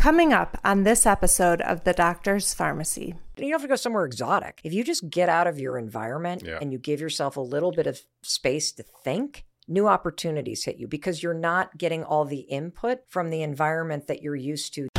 Coming up on this episode of The Doctor's Pharmacy. You don't have to go somewhere exotic. If you just get out of your environment and you give yourself a little bit of space to think, new opportunities hit you because you're not getting all the input from the environment that you're used to.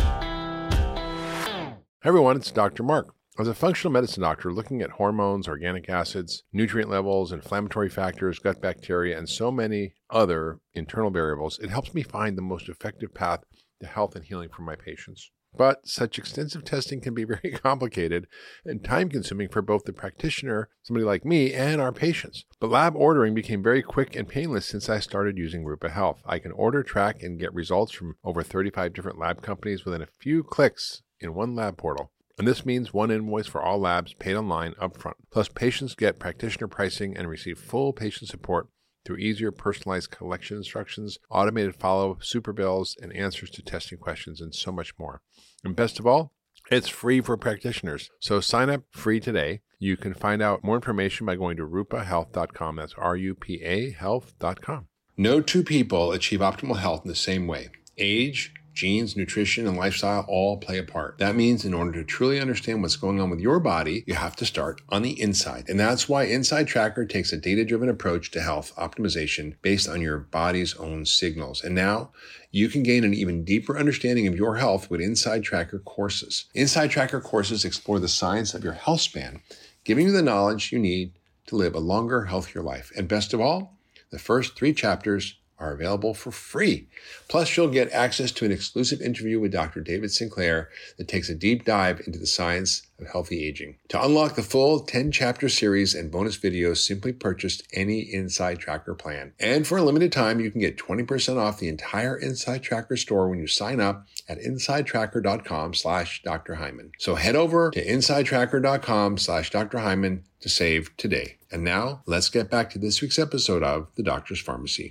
Hi everyone, it's Dr. Mark. As a functional medicine doctor looking at hormones, organic acids, nutrient levels, inflammatory factors, gut bacteria, and so many other internal variables, it helps me find the most effective path to health and healing for my patients. But such extensive testing can be very complicated and time-consuming for both the practitioner, somebody like me, and our patients. But lab ordering became very quick and painless since I started using Rupa Health. I can order, track, and get results from over 35 different lab companies within a few clicks in one lab portal. And this means one invoice for all labs paid online upfront. Plus, patients get practitioner pricing and receive full patient support through easier personalized collection instructions, automated follow-up, super bills, and answers to testing questions, and so much more. And best of all, it's free for practitioners. So sign up free today. You can find out more information by going to rupahealth.com. That's RUPA health.com. No two people achieve optimal health in the same way. Age, genes, nutrition, and lifestyle all play a part. That means in order to truly understand what's going on with your body, you have to start on the inside. And that's why Inside Tracker takes a data-driven approach to health optimization based on your body's own signals. And now you can gain an even deeper understanding of your health with Inside Tracker courses. Inside Tracker courses explore the science of your health span, giving you the knowledge you need to live a longer, healthier life. And best of all, the first 3 chapters are available for free. Plus, you'll get access to an exclusive interview with Dr. David Sinclair that takes a deep dive into the science of healthy aging. To unlock the full 10-chapter series and bonus videos, simply purchase any Inside Tracker plan. And for a limited time, you can get 20% off the entire Inside Tracker store when you sign up at insidetracker.com/Dr. Hyman. So head over to insidetracker.com/Dr. Hyman to save today. And now, let's get back to this week's episode of The Doctor's Pharmacy.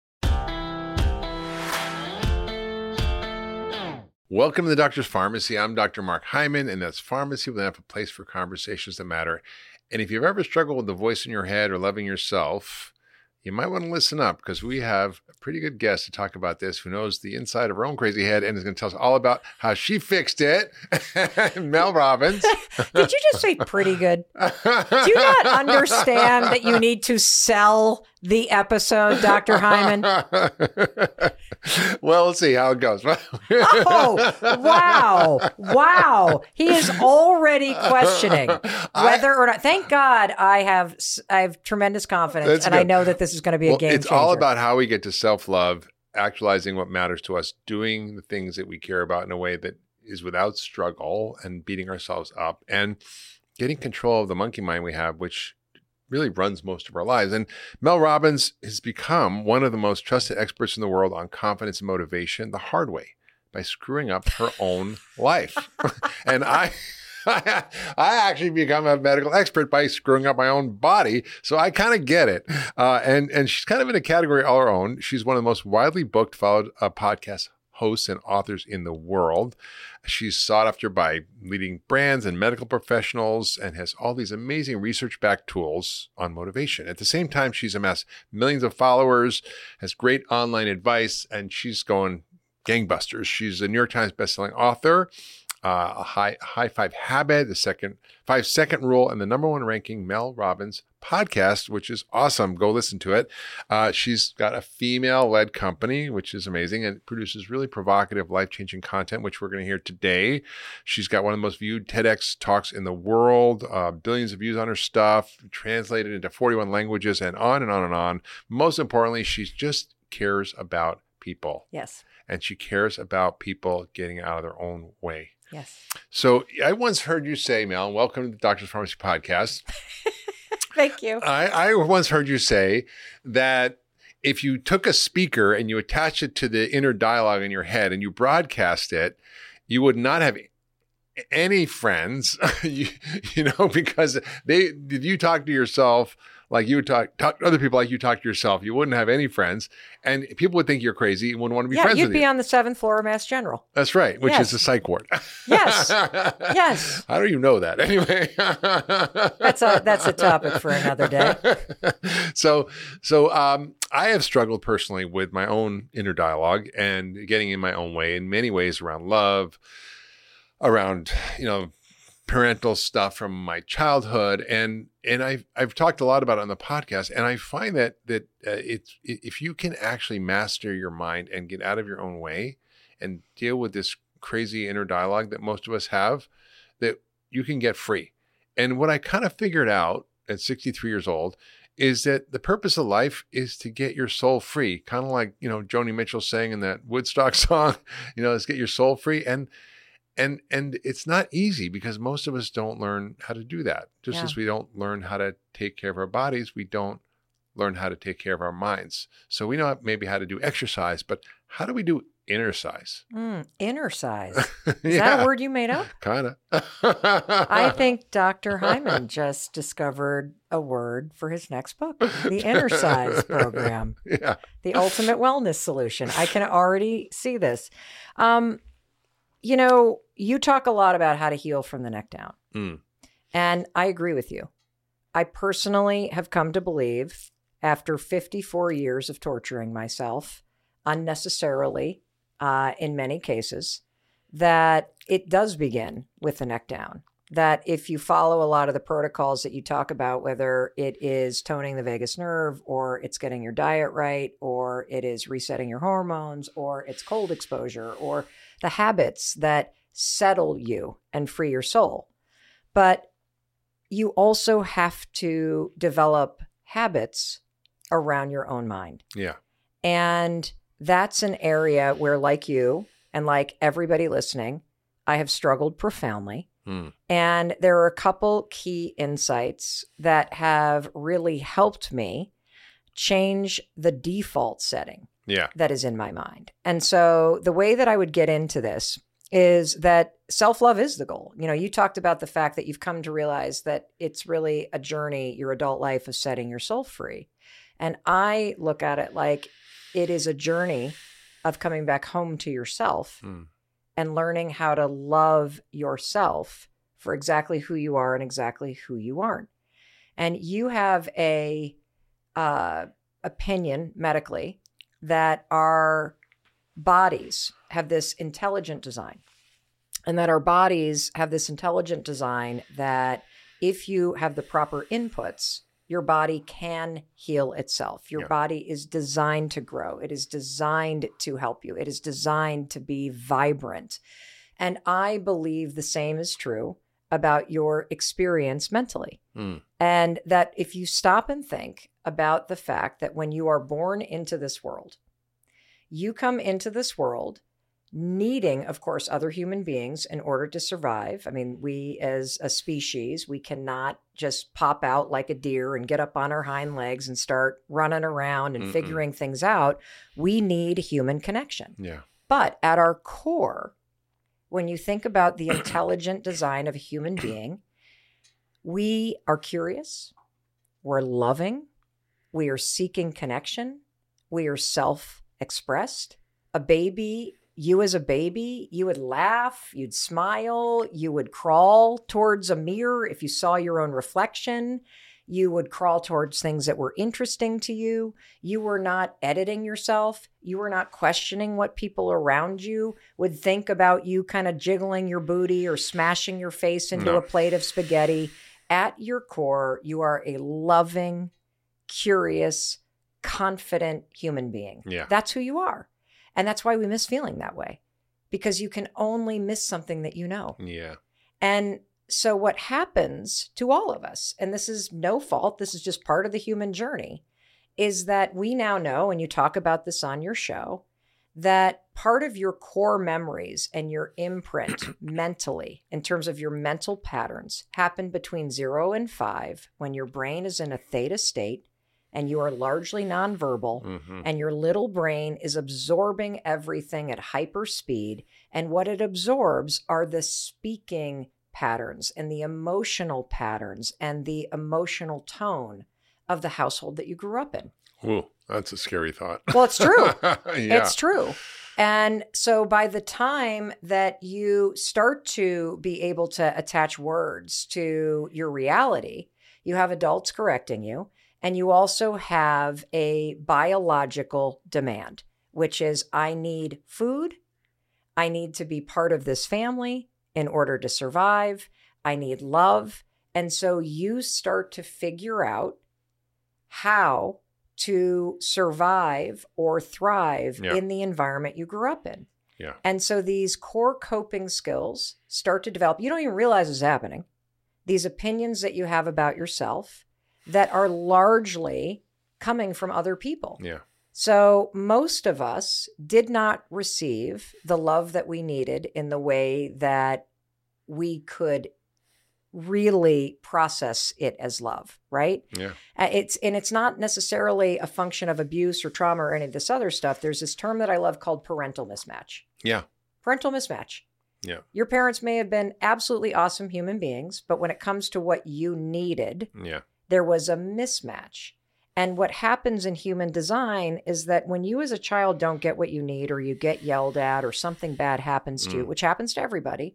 Welcome to the Doctor's Pharmacy. I'm Dr. Mark Hyman, and that's Pharmacy with a place for conversations that matter. And if you've ever struggled with the voice in your head or loving yourself, you might want to listen up because we have a pretty good guest to talk about this who knows the inside of her own crazy head and is going to tell us all about how she fixed it. Mel Robbins. Did you just say pretty good? Do you not understand that you need to sell the episode, Dr. Hyman? Well, let's see how it goes. Oh, wow. He is already questioning whether or not. Thank God I have tremendous confidence, and I know that this is going to be a game changer. It's all about how we get to self-love, actualizing what matters to us, doing the things that we care about in a way that is without struggle and beating ourselves up, and getting control of the monkey mind we have, which really runs most of our lives. And Mel Robbins has become one of the most trusted experts in the world on confidence and motivation the hard way by screwing up her own life. And I actually become a medical expert by screwing up my own body. So I kind of get it. And she's kind of in a category all her own. She's one of the most widely booked, followed podcast hosts and authors in the world. She's sought after by leading brands and medical professionals and has all these amazing research-backed tools on motivation. At the same time, she's amassed millions of followers, has great online advice, and she's going gangbusters. She's a New York Times bestselling author, a high 5 habit, the 5-second rule, and the #1 ranking Mel Robbins podcast, which is awesome. Go listen to it. She's got a female-led company, which is amazing, and produces really provocative, life-changing content, which we're going to hear today. She's got one of the most viewed TEDx talks in the world, billions of views on her stuff, translated into 41 languages, and on and on and on. Most importantly, she just cares about people. Yes. And she cares about people getting out of their own way. Yes. So I once heard you say, Mel, welcome to the Doctor's Pharmacy podcast. Thank you. I once heard you say that if you took a speaker and you attached it to the inner dialogue in your head and you broadcast it, you would not have any friends, you know, because did you talk to yourself like you would talk to other people like you talk to yourself. You wouldn't have any friends, and people would think you're crazy and wouldn't want to be friends with you. Yeah, you'd be on the 7th floor of Mass General. That's right, which is a psych ward. Yes. Yes. How do you know that? Anyway. That's a topic for another day. So I have struggled personally with my own inner dialogue and getting in my own way in many ways around love, around, parental stuff from my childhood. And I've talked a lot about it on the podcast. And I find that if you can actually master your mind and get out of your own way and deal with this crazy inner dialogue that most of us have, that you can get free. And what I kind of figured out at 63 years old is that the purpose of life is to get your soul free. Kind of like, Joni Mitchell sang in that Woodstock song, is get your soul free. And it's not easy because most of us don't learn how to do that. Just as we don't learn how to take care of our bodies, we don't learn how to take care of our minds. So we know maybe how to do exercise, but how do we do inner size? Inner size. Is that a word you made up? Kind of. I think Dr. Hyman just discovered a word for his next book, the Inner Size Program. Yeah. The ultimate wellness solution. I can already see this. You talk a lot about how to heal from the neck down. And I agree with you. I personally have come to believe, after 54 years of torturing myself unnecessarily, in many cases, that it does begin with the neck down. That if you follow a lot of the protocols that you talk about, whether it is toning the vagus nerve, or it's getting your diet right, or it is resetting your hormones, or it's cold exposure, or the habits that settle you and free your soul. But you also have to develop habits around your own mind. Yeah. And that's an area where, like you and like everybody listening, I have struggled profoundly. And there are a couple key insights that have really helped me change the default setting that is in my mind. And so the way that I would get into this is that self-love is the goal. You talked about the fact that you've come to realize that it's really a journey, your adult life, of setting your soul free. And I look at it like it is a journey of coming back home to yourself and learning how to love yourself for exactly who you are and exactly who you aren't. And you have a opinion medically that our bodies have this intelligent design, and that our bodies have this intelligent design that if you have the proper inputs, your body can heal itself. Your body is designed to grow. It is designed to help you. It is designed to be vibrant. And I believe the same is true about your experience mentally. And that if you stop and think about the fact that when you are born into this world, you come into this world needing, of course, other human beings in order to survive. I mean, we as a species, we cannot just pop out like a deer and get up on our hind legs and start running around and figuring things out. We need human connection. Yeah. But at our core, when you think about the intelligent design of a human being, we are curious, we're loving, we are seeking connection, we are self-expressed. A baby, you as a baby, you would laugh, you'd smile, you would crawl towards a mirror if you saw your own reflection. You would crawl towards things that were interesting to you. You were not editing yourself. You were not questioning what people around you would think about you kind of jiggling your booty or smashing your face into a plate of spaghetti. At your core, you are a loving, curious, confident human being. Yeah. That's who you are. And that's why we miss feeling that way, because you can only miss something that you know. Yeah. And so what happens to all of us, and this is no fault, this is just part of the human journey, is that we now know, and you talk about this on your show, that part of your core memories and your imprint mentally, in terms of your mental patterns, happen between 0 and 5 when your brain is in a theta state and you are largely nonverbal, and your little brain is absorbing everything at hyper speed. And what it absorbs are the speaking patterns and the emotional patterns and the emotional tone of the household that you grew up in. Ooh, that's a scary thought. Well, it's true. Yeah. It's true. And so by the time that you start to be able to attach words to your reality, you have adults correcting you, and you also have a biological demand, which is I need food. I need to be part of this family in order to survive. I need love. And so you start to figure out how to survive or thrive in the environment you grew up in. Yeah. And so these core coping skills start to develop. You don't even realize it's happening. These opinions that you have about yourself that are largely coming from other people. Yeah. So most of us did not receive the love that we needed in the way that we could really process it as love, right? Yeah. It's not necessarily a function of abuse or trauma or any of this other stuff. There's this term that I love called parental mismatch. Yeah. Parental mismatch. Yeah. Your parents may have been absolutely awesome human beings, but when it comes to what you needed, there was a mismatch. And what happens in human design is that when you as a child don't get what you need, or you get yelled at, or something bad happens to you, which happens to everybody,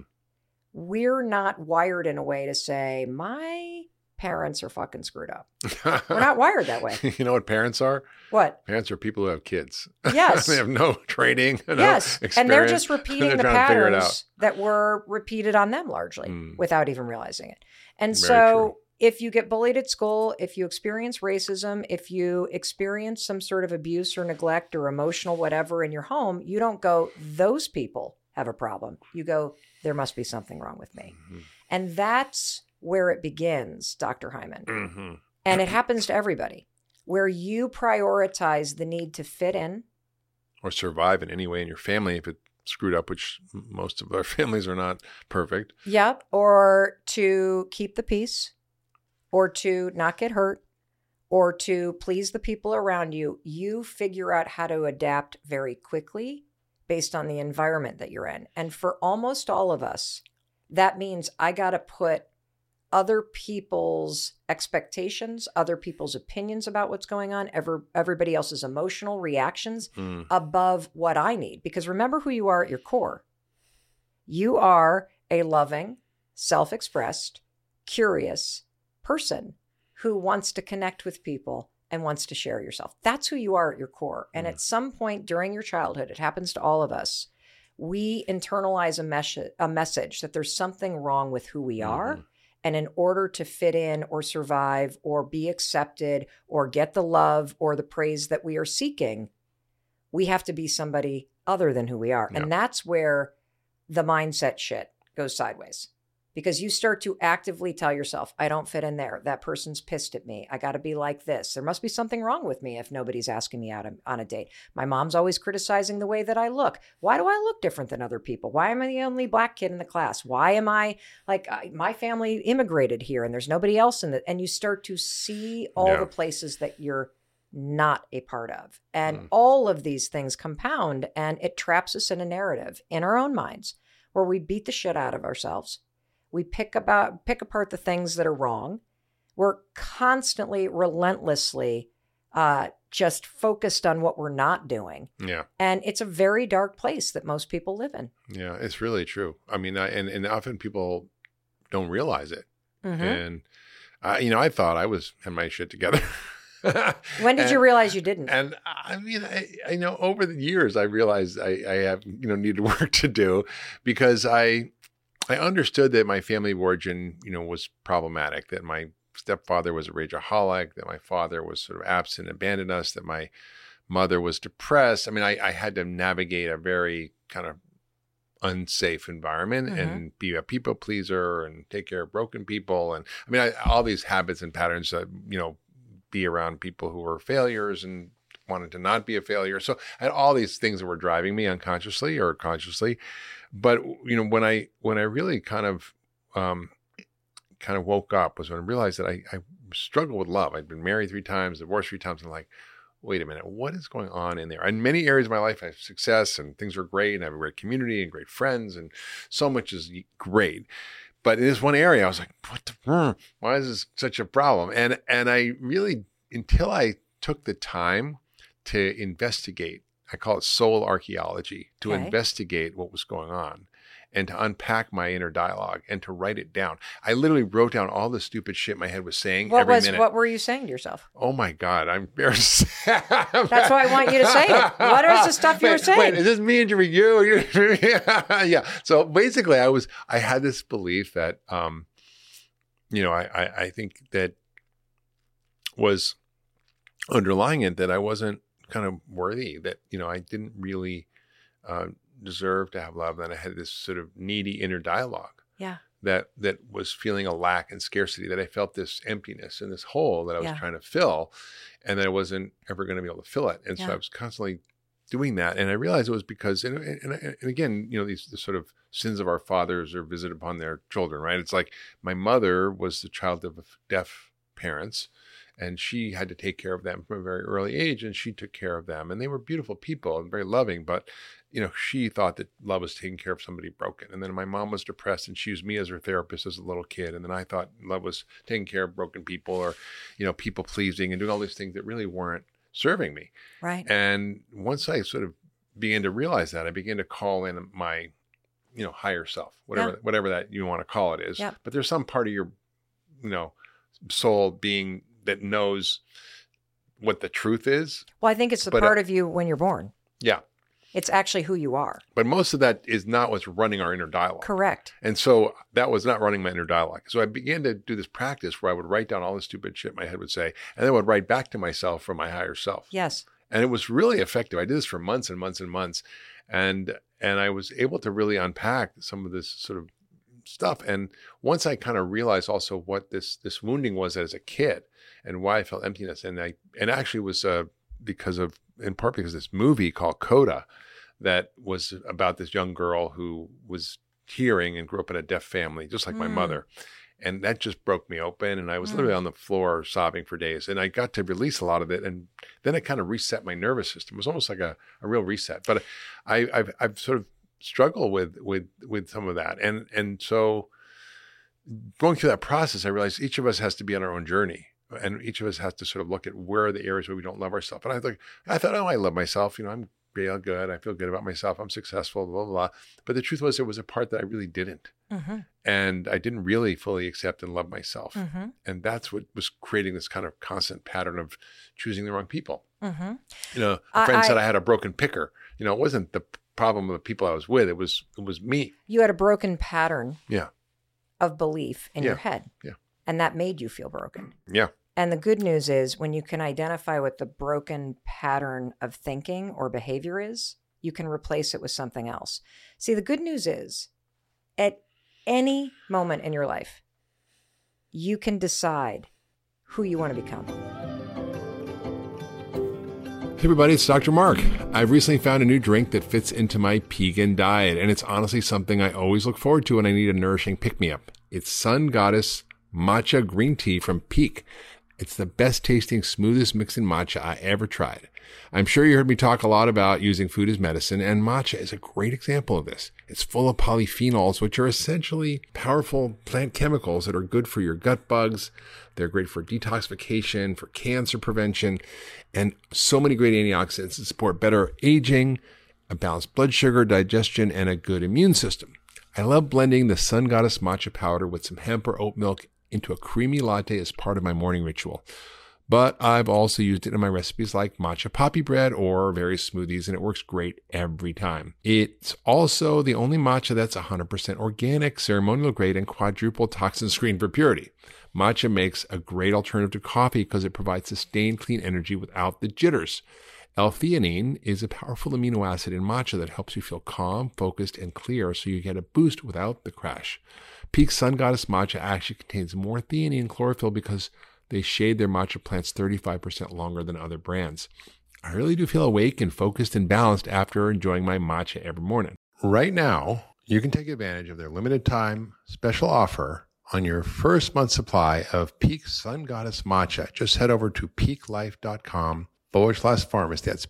we're not wired in a way to say, my parents are fucking screwed up. We're not wired that way. You know what parents are? What? Parents are people who have kids. Yes. They have no training, no experience. And they're just repeating the patterns out. that were repeated on them largely without even realizing it. And Very so true. If you get bullied at school, if you experience racism, if you experience some sort of abuse or neglect or emotional whatever in your home, you don't go, those people have a problem. You go, there must be something wrong with me. And that's where it begins, Dr. Hyman. And it happens to everybody, where you prioritize the need to fit in. Or survive in any way in your family if it's screwed up, which most of our families are not perfect. Yep. Or to keep the peace, or to not get hurt, or to please the people around you. You figure out how to adapt very quickly based on the environment that you're in. And for almost all of us, that means I got to put other people's expectations, other people's opinions about what's going on, everybody else's emotional reactions above what I need. Because remember who you are at your core. You are a loving, self-expressed, curious person who wants to connect with people and wants to share yourself. That's who you are at your core. And at some point during your childhood, it happens to all of us, we internalize a message that there's something wrong with who we are. And in order to fit in or survive or be accepted or get the love or the praise that we are seeking, we have to be somebody other than who we are. And that's where the mindset shit goes sideways. Because you start to actively tell yourself, I don't fit in there. That person's pissed at me. I got to be like this. There must be something wrong with me if nobody's asking me out on a date. My mom's always criticizing the way that I look. Why do I look different than other people? Why am I the only black kid in the class? Why am I like my family immigrated here and there's nobody else in it? And you start to see all the places that you're not a part of. And all of these things compound, and it traps us in a narrative in our own minds where we beat the shit out of ourselves. We pick apart the things that are wrong. We're constantly, relentlessly just focused on what we're not doing. Yeah. And it's a very dark place that most people live in. Yeah, it's really true. I mean, and often people don't realize it. And, I thought I had my shit together. When did you realize you didn't? And I mean, I over the years, I realized I have, needed work to do because I understood that my family of origin, was problematic, that my stepfather was a rageaholic, that my father was sort of absent, abandoned us, that my mother was depressed. I mean, I had to navigate a very kind of unsafe environment and be a people pleaser and take care of broken people. And I mean, all these habits and patterns that, be around people who were failures and wanted to not be a failure. So I had all these things that were driving me unconsciously or consciously. But, when I really kind of woke up was when I realized that I struggled with love. I'd been married 3 times, divorced 3 times. And like, wait a minute, what is going on in there? In many areas of my life, I have success and things are great and I have a great community and great friends and so much is great. But in this one area, I was like, why is this such a problem? And I really, until I took the time to investigate, I call it soul archaeology, to investigate what was going on and to unpack my inner dialogue and to write it down. I literally wrote down all the stupid shit my head was saying every minute. What were you saying to yourself? Oh my God, I'm embarrassed. That's why I want you to say it. What is the stuff you were saying? Wait, is this me interviewing you? Yeah. So basically I had this belief that, I think that was underlying it, that I wasn't kind of worthy, that, I didn't really deserve to have love. And I had this sort of needy inner dialogue. Yeah. That was feeling a lack and scarcity, that I felt this emptiness and this hole that I was trying to fill, and that I wasn't ever going to be able to fill it. And so I was constantly doing that. And I realized it was because, and again, these sort of sins of our fathers are visited upon their children, right? It's like my mother was the child of deaf parents, and she had to take care of them from a very early age, and she took care of them. And they were beautiful people and very loving, but she thought that love was taking care of somebody broken. And then my mom was depressed, and she used me as her therapist as a little kid. And then I thought love was taking care of broken people, or, people pleasing and doing all these things that really weren't serving me. Right. And once I sort of began to realize that, I began to call in my, higher self, whatever that you want to call it is. Yeah. But there's some part of your, soul being that knows what the truth is. Well, I think it's the part of you when you're born. Yeah. It's actually who you are. But most of that is not what's running our inner dialogue. Correct. And so that was not running my inner dialogue. So I began to do this practice where I would write down all the stupid shit my head would say, and then I would write back to myself from my higher self. Yes. And it was really effective. I did this for months and months and months. And I was able to really unpack some of this sort of stuff. And once I kind of realized also what this wounding was as a kid and why I felt emptiness, and actually was in part because of this movie called Coda that was about this young girl who was hearing and grew up in a deaf family, just like my mother. And that just broke me open. And I was literally on the floor sobbing for days. And I got to release a lot of it. And then it kind of reset my nervous system. It was almost like a real reset. But I've sort of struggled with some of that. And so going through that process, I realized each of us has to be on our own journey. And each of us has to sort of look at where are the areas where we don't love ourselves. And I thought, I love myself. I'm feel good. I feel good about myself. I'm successful, blah, blah, blah. But the truth was there was a part that I really didn't. Mm-hmm. And I didn't really fully accept and love myself. Mm-hmm. And that's what was creating this kind of constant pattern of choosing the wrong people. Mm-hmm. A friend said I had a broken picker. It wasn't the problem of the people I was with. It was me. You had a broken pattern of belief in your head. Yeah. And that made you feel broken. Yeah. And the good news is when you can identify what the broken pattern of thinking or behavior is, you can replace it with something else. See, the good news is at any moment in your life, you can decide who you want to become. Hey everybody, it's Dr. Mark. I've recently found a new drink that fits into my Pegan diet, and it's honestly something I always look forward to when I need a nourishing pick-me-up. It's Sun Goddess Matcha Green Tea from Peak. It's the best tasting, smoothest mixing matcha I ever tried. I'm sure you heard me talk a lot about using food as medicine, and matcha is a great example of this. It's full of polyphenols, which are essentially powerful plant chemicals that are good for your gut bugs. They're great for detoxification, for cancer prevention, and so many great antioxidants that support better aging, a balanced blood sugar, digestion, and a good immune system. I love blending the Sun Goddess matcha powder with some hemp or oat milk into a creamy latte as part of my morning ritual. But I've also used it in my recipes like matcha poppy bread or various smoothies, and it works great every time. It's also the only matcha that's 100% organic, ceremonial grade, and quadruple toxin screened for purity. Matcha makes a great alternative to coffee because it provides sustained clean energy without the jitters. L-theanine is a powerful amino acid in matcha that helps you feel calm, focused, and clear so you get a boost without the crash. Peak Sun Goddess matcha actually contains more theanine and chlorophyll because they shade their matcha plants 35% longer than other brands. I really do feel awake and focused and balanced after enjoying my matcha every morning. Right now, you can take advantage of their limited time special offer on your first month supply of Peak Sun Goddess matcha. Just head over to peaklife.com/pharmacy. That's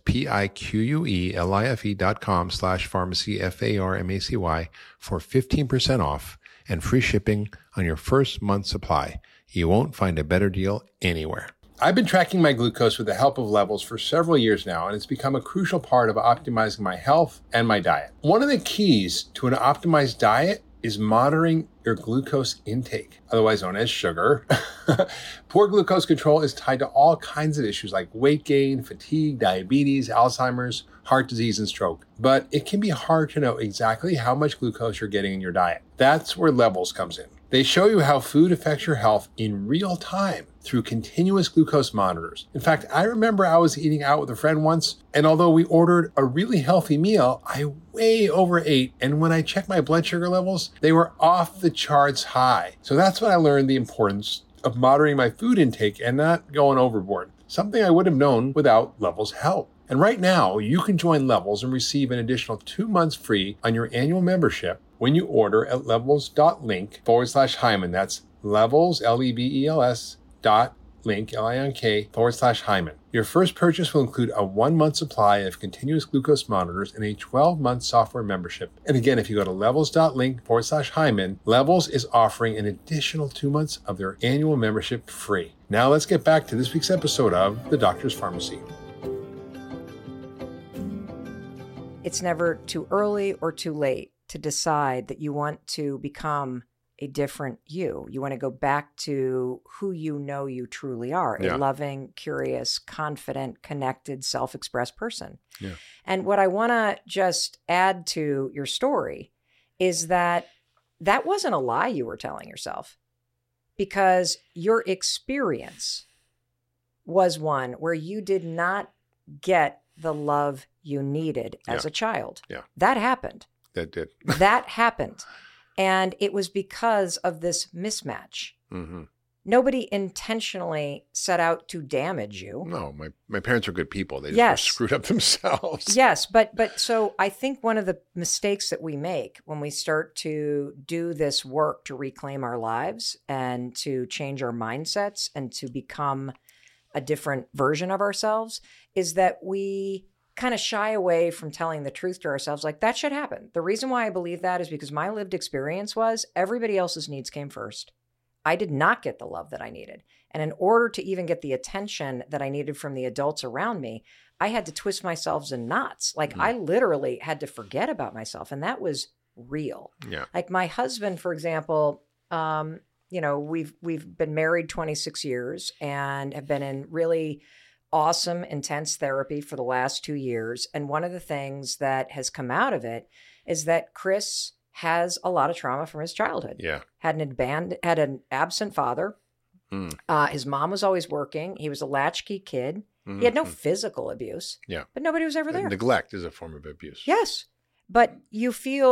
PIQUELIFE.com/pharmacy, FARMACY, for 15% off and free shipping on your first month's supply. You won't find a better deal anywhere. I've been tracking my glucose with the help of Levels for several years now, and it's become a crucial part of optimizing my health and my diet. One of the keys to an optimized diet is monitoring your glucose intake, otherwise known as sugar. Poor glucose control is tied to all kinds of issues like weight gain, fatigue, diabetes, Alzheimer's, heart disease, and stroke. But it can be hard to know exactly how much glucose you're getting in your diet. That's where Levels comes in. They show you how food affects your health in real time through continuous glucose monitors. In fact, I remember I was eating out with a friend once, and although we ordered a really healthy meal, I way overate, and when I checked my blood sugar levels, they were off the charts high. So that's when I learned the importance of monitoring my food intake and not going overboard, something I would have known without Levels' help. And right now, you can join Levels and receive an additional 2 months free on your annual membership when you order at levels.link/Hyman. That's levels, Levels, .link, LINK/Hyman. Your first purchase will include a 1 month supply of continuous glucose monitors and a 12-month software membership. And again, if you go to levels.link/Hyman, Levels is offering an additional 2 months of their annual membership free. Now let's get back to this week's episode of The Doctor's Pharmacy. It's never too early or too late to decide that you want to become a different you. You want to go back to who you know you truly are, a loving, curious, confident, connected, self-expressed person. Yeah. And what I want to just add to your story is that that wasn't a lie you were telling yourself, because your experience was one where you did not get the love you needed as a child. Yeah. That happened. That did. That happened. And it was because of this mismatch. Mm-hmm. Nobody intentionally set out to damage you. No, my parents are good people. They just were screwed up themselves. Yes, but so I think one of the mistakes that we make when we start to do this work to reclaim our lives and to change our mindsets and to become a different version of ourselves is that we kind of shy away from telling the truth to ourselves, like that should happen. The reason why I believe that is because my lived experience was everybody else's needs came first. I did not get the love that I needed. And in order to even get the attention that I needed from the adults around me, I had to twist myself in knots. Like I literally had to forget about myself. And that was real. Yeah. Like my husband, for example, we've been married 26 years and have been in really awesome, intense therapy for the last 2 years. And one of the things that has come out of it is that Chris has a lot of trauma from his childhood. Yeah. Had an absent father. His mom was always working. He was a latchkey kid. He had no physical abuse. Yeah. But nobody was ever there. Neglect is a form of abuse. Yes. But he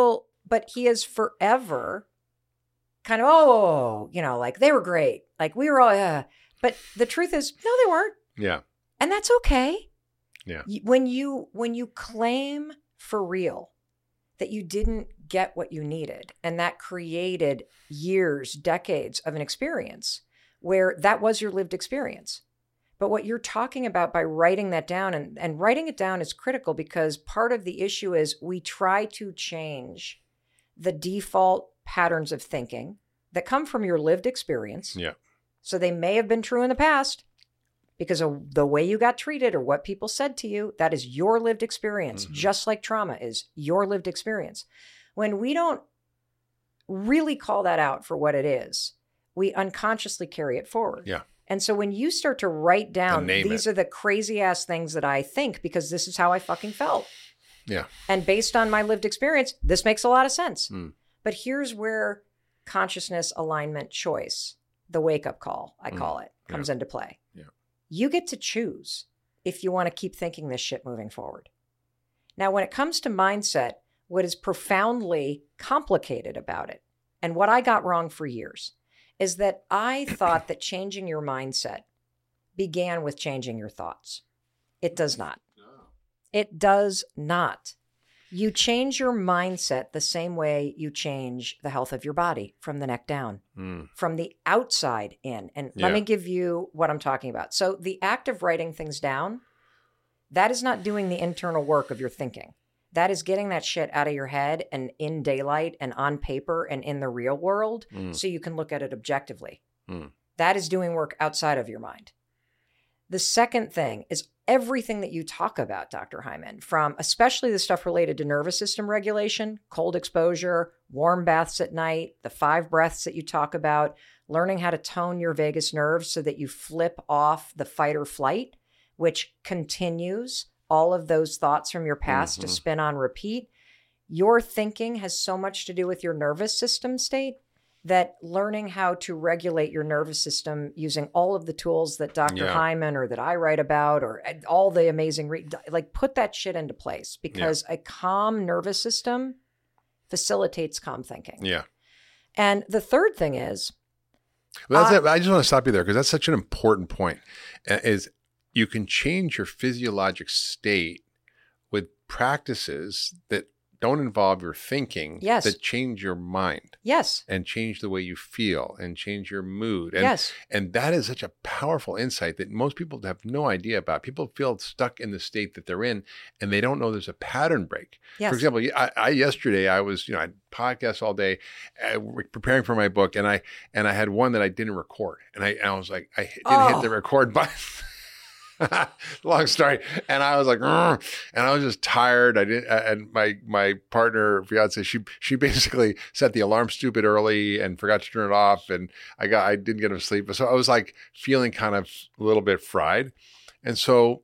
is forever kind of, like they were great. Like we were all, but the truth is, no, they weren't. Yeah. And that's okay. Yeah. When you claim for real that you didn't get what you needed, and that created years, decades of an experience where that was your lived experience. But what you're talking about by writing that down, and writing it down is critical because part of the issue is we try to change the default patterns of thinking that come from your lived experience. Yeah. So they may have been true in the past, because of the way you got treated or what people said to you. That is your lived experience, just like trauma is your lived experience. When we don't really call that out for what it is, we unconsciously carry it forward. Yeah. And so when you start to write down, these are the crazy ass things that I think because this is how I fucking felt. Yeah. And based on my lived experience, this makes a lot of sense. But here's where consciousness, alignment, choice, the wake-up call, I call it, comes into play. Yeah. You get to choose if you want to keep thinking this shit moving forward. Now, when it comes to mindset, what is profoundly complicated about it, and what I got wrong for years, is that I thought that changing your mindset began with changing your thoughts. It does not. No. It does not. You change your mindset the same way you change the health of your body from the neck down, from the outside in. And let me give you what I'm talking about. So the act of writing things down, that is not doing the internal work of your thinking. That is getting that shit out of your head and in daylight and on paper and in the real world so you can look at it objectively. That is doing work outside of your mind. The second thing is everything that you talk about, Dr. Hyman, from especially the stuff related to nervous system regulation, cold exposure, warm baths at night, the 5 breaths that you talk about, learning how to tone your vagus nerves so that you flip off the fight or flight, which continues all of those thoughts from your past to spin on repeat. Your thinking has so much to do with your nervous system state that learning how to regulate your nervous system using all of the tools that Dr. Hyman or that I write about or all the amazing, like put that shit into place because a calm nervous system facilitates calm thinking. Yeah. And the third thing is, I just want to stop you there because that's such an important point. Is you can change your physiologic state with practices that don't involve your thinking, that change your mind. Yes. And change the way you feel and change your mood. And, yes. And that is such a powerful insight that most people have no idea about. People feel stuck in the state that they're in and they don't know there's a pattern break. Yes. For example, yesterday I was, I podcast all day preparing for my book and I had one that I didn't record. And I was like, I didn't hit the record button. Long story. And I was like, and I was just tired. And my partner, fiance, she basically set the alarm stupid early and forgot to turn it off. And I didn't get enough sleep. So I was like feeling kind of a little bit fried. And so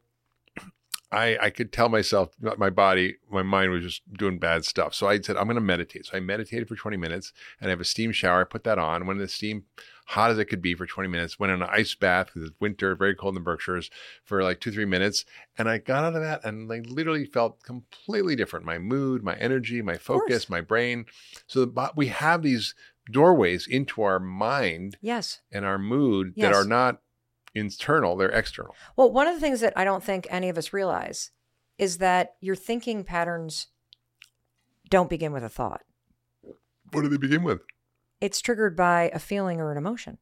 I could tell myself, my mind was just doing bad stuff. So I said, I'm going to meditate. So I meditated for 20 minutes and I have a steam shower. I put that on. Went in the steam, hot as it could be for 20 minutes. Went in an ice bath because it's winter, very cold in the Berkshires for like 2-3 minutes. And I got out of that and I literally felt completely different. My mood, my energy, my focus, my brain. So we have these doorways into our mind and our mood that are not internal, they're external. Well, one of the things that I don't think any of us realize is that your thinking patterns don't begin with a thought. What do they begin with? It's triggered by a feeling or an emotion.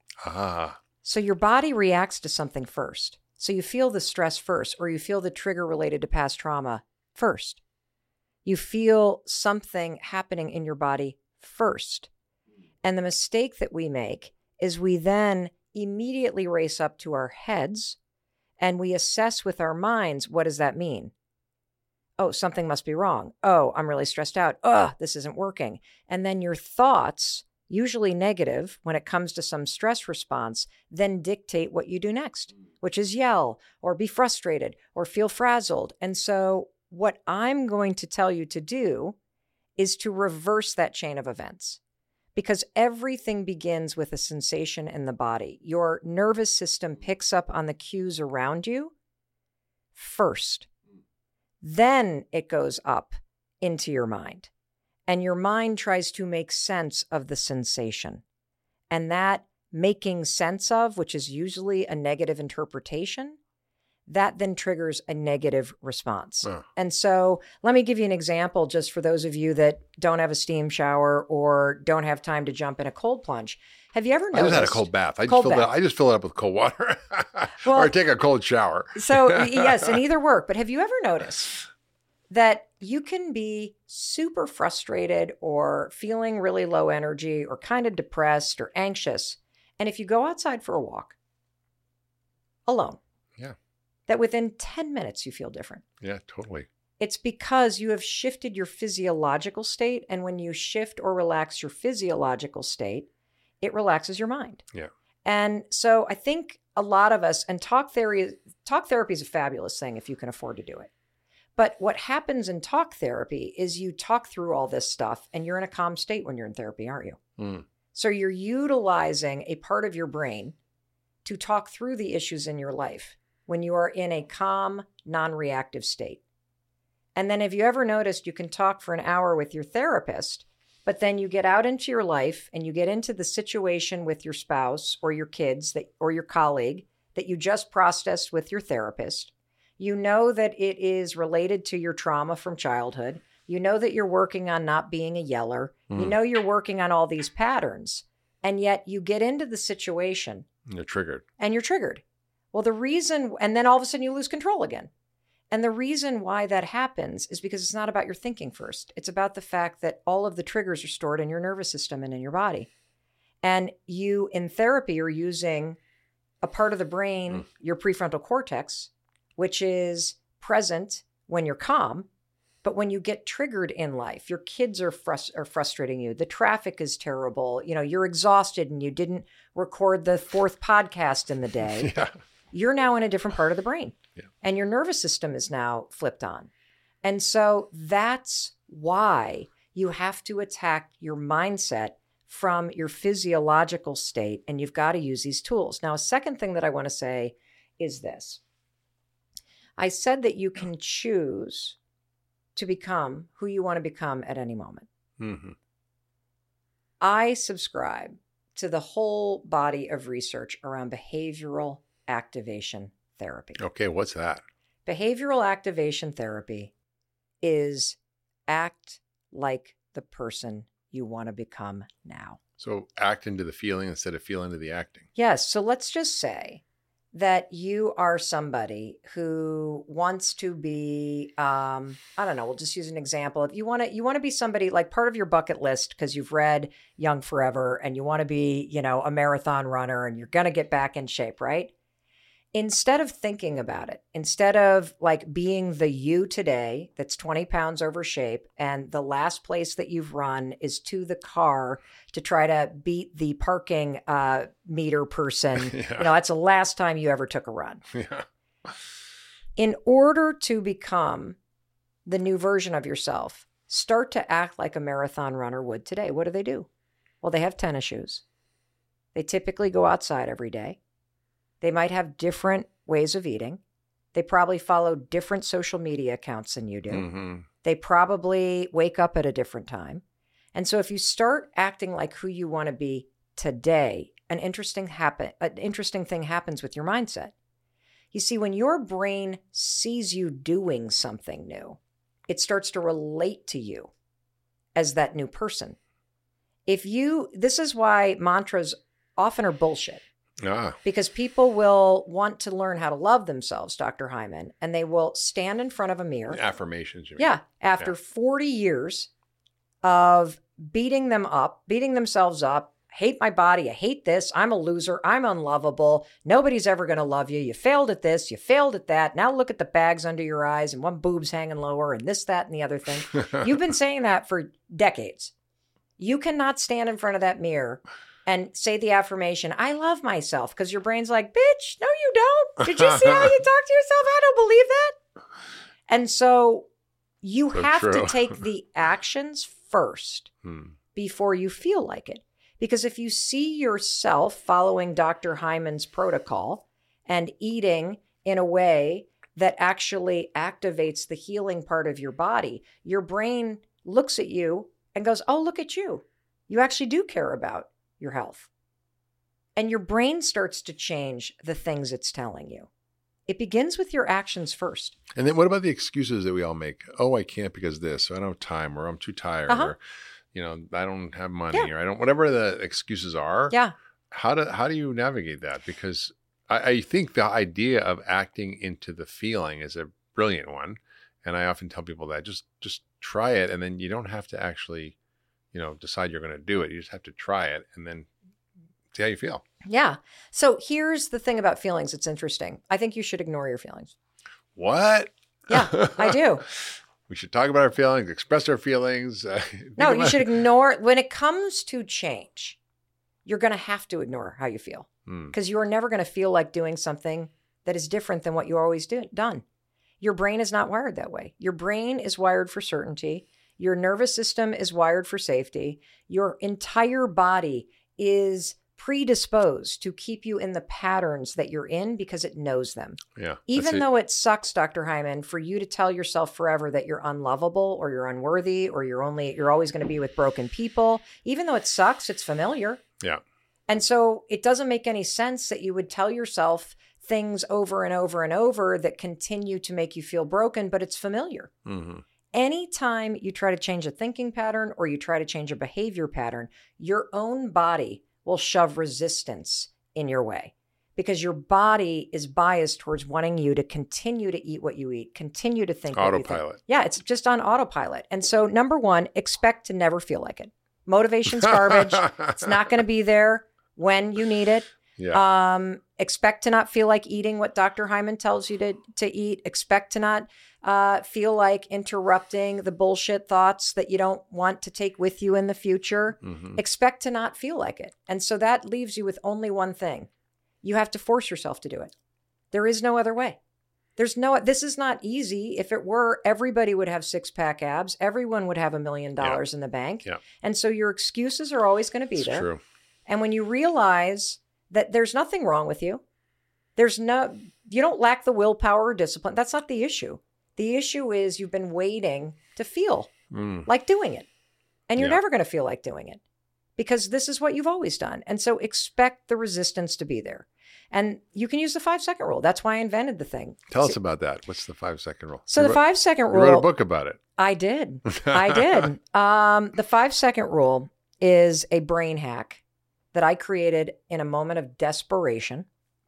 So your body reacts to something first. So you feel the stress first, or you feel the trigger related to past trauma first. You feel something happening in your body first. And the mistake that we make is we then immediately race up to our heads and we assess with our minds, what does that mean? Oh, something must be wrong. Oh, I'm really stressed out. Oh, this isn't working. And then your thoughts, usually negative when it comes to some stress response, then dictate what you do next, which is yell or be frustrated or feel frazzled. And so what I'm going to tell you to do is to reverse that chain of events. Because everything begins with a sensation in the body. Your nervous system picks up on the cues around you first. Then it goes up into your mind. And your mind tries to make sense of the sensation. And that making sense of, which is usually a negative interpretation, that then triggers a negative response. And so let me give you an example just for those of you that don't have a steam shower or don't have time to jump in a cold plunge. Have you ever noticed? I just had a cold bath. I just fill it up with cold water or take a cold shower. So yes, and either work. But have you ever noticed that you can be super frustrated or feeling really low energy or kind of depressed or anxious, and if you go outside for a walk alone, that within 10 minutes you feel different? Yeah, totally. It's because you have shifted your physiological state. And when you shift or relax your physiological state, it relaxes your mind. Yeah. And so I think a lot of us, and talk therapy is a fabulous thing if you can afford to do it. But what happens in talk therapy is you talk through all this stuff and you're in a calm state when you're in therapy, aren't you? So you're utilizing a part of your brain to talk through the issues in your life when you are in a calm, non-reactive state. And then have you ever noticed you can talk for an hour with your therapist, but then you get out into your life and you get into the situation with your spouse or your kids or your colleague that you just processed with your therapist. You know that it is related to your trauma from childhood. You know that you're working on not being a yeller. You know you're working on all these patterns. And yet you get into the situation. You're triggered. And you're triggered. Well, the reason, and then all of a sudden you lose control again. And the reason why that happens is because it's not about your thinking first. It's about the fact that all of the triggers are stored in your nervous system and in your body. And you, in therapy, are using a part of the brain, your prefrontal cortex, which is present when you're calm. But when you get triggered in life, your kids are frustrating you. The traffic is terrible. You're exhausted and you didn't record the 4th podcast in the day. Yeah. You're now in a different part of the brain. Yeah. And your nervous system is now flipped on. And so that's why you have to attack your mindset from your physiological state. And you've got to use these tools. Now, a second thing that I want to say is this. I said that you can choose to become who you want to become at any moment. Mm-hmm. I subscribe to the whole body of research around behavioral activation therapy. Okay, what's that? Behavioral activation therapy is act like the person you want to become now. So act into the feeling instead of feel into the acting. Yes. So let's just say that you are somebody who wants to be, I don't know, we'll just use an example. If you want to be somebody like part of your bucket list because you've read Young Forever and you want to be, a marathon runner and you're going to get back in shape, right? Instead of thinking about it, instead of like being the you today that's 20 pounds over shape and the last place that you've run is to the car to try to beat the parking meter person, Yeah. that's the last time you ever took a run. Yeah. In order to become the new version of yourself, start to act like a marathon runner would today. What do? Well, they have tennis shoes. They typically go outside every day. They might have different ways of eating. They probably follow different social media accounts than you do. Mm-hmm. They probably wake up at a different time. And so if you start acting like who you want to be today, an interesting thing happens with your mindset. You see, when your brain sees you doing something new, it starts to relate to you as that new person. This is why mantras often are bullshit. Because people will want to learn how to love themselves, Dr. Hyman, and they will stand in front of a mirror. Affirmations. You mean. Yeah. After 40 years of beating themselves up, hate my body, I hate this, I'm a loser, I'm unlovable, nobody's ever going to love you, you failed at this, you failed at that, now look at the bags under your eyes and one boob's hanging lower and this, that, and the other thing. You've been saying that for decades. You cannot stand in front of that mirror and say the affirmation, I love myself, because your brain's like, bitch, no, you don't. Did you see how you talk to yourself? I don't believe that. And so you have to take the actions first before you feel like it. Because if you see yourself following Dr. Hyman's protocol and eating in a way that actually activates the healing part of your body, your brain looks at you and goes, oh, look at you. You actually do care about your health. And your brain starts to change the things it's telling you. It begins with your actions first. And then what about the excuses that we all make? Oh, I can't because of this. I don't have time, or I'm too tired, or, I don't have money, or I don't, whatever the excuses are. Yeah. How do you navigate that? Because I think the idea of acting into the feeling is a brilliant one. And I often tell people that just try it. And then you don't have to actually, decide you're going to do it. You just have to try it and then see how you feel. Yeah. So here's the thing about feelings. It's interesting. I think you should ignore your feelings. What? Yeah, I do. We should talk about our feelings, express our feelings. No, you should ignore. When it comes to change, you're going to have to ignore how you feel because you are never going to feel like doing something that is different than what you always done. Your brain is not wired that way. Your brain is wired for certainty. Your nervous system is wired for safety. Your entire body is predisposed to keep you in the patterns that you're in because it knows them. Yeah. Even though it sucks, Dr. Hyman, for you to tell yourself forever that you're unlovable or you're unworthy or you're always going to be with broken people, even though it sucks, it's familiar. Yeah. And so it doesn't make any sense that you would tell yourself things over and over and over that continue to make you feel broken, but it's familiar. Mm-hmm. Anytime you try to change a thinking pattern or you try to change a behavior pattern, your own body will shove resistance in your way because your body is biased towards wanting you to continue to eat what you eat, continue to think what you think. Autopilot. Yeah, it's just on autopilot. And so number one, expect to never feel like it. Motivation's garbage. It's not going to be there when you need it. Yeah. Expect to not feel like eating what Dr. Hyman tells you to eat. Expect to not feel like interrupting the bullshit thoughts that you don't want to take with you in the future. Mm-hmm. Expect to not feel like it. And so that leaves you with only one thing. You have to force yourself to do it. There is no other way. This is not easy. If it were, everybody would have 6-pack abs. Everyone would have $1 million in the bank. Yeah. And so your excuses are always going to be there. True. And when you realize that there's nothing wrong with you, you don't lack the willpower or discipline. That's not the issue. The issue is you've been waiting to feel like doing it. And you're never going to feel like doing it because this is what you've always done. And so expect the resistance to be there. And you can use the 5-second rule. That's why I invented the thing. Tell us about that. What's the 5-second rule? So the 5-second rule. You wrote a book about it. I did. The 5-second rule is a brain hack that I created in a moment of desperation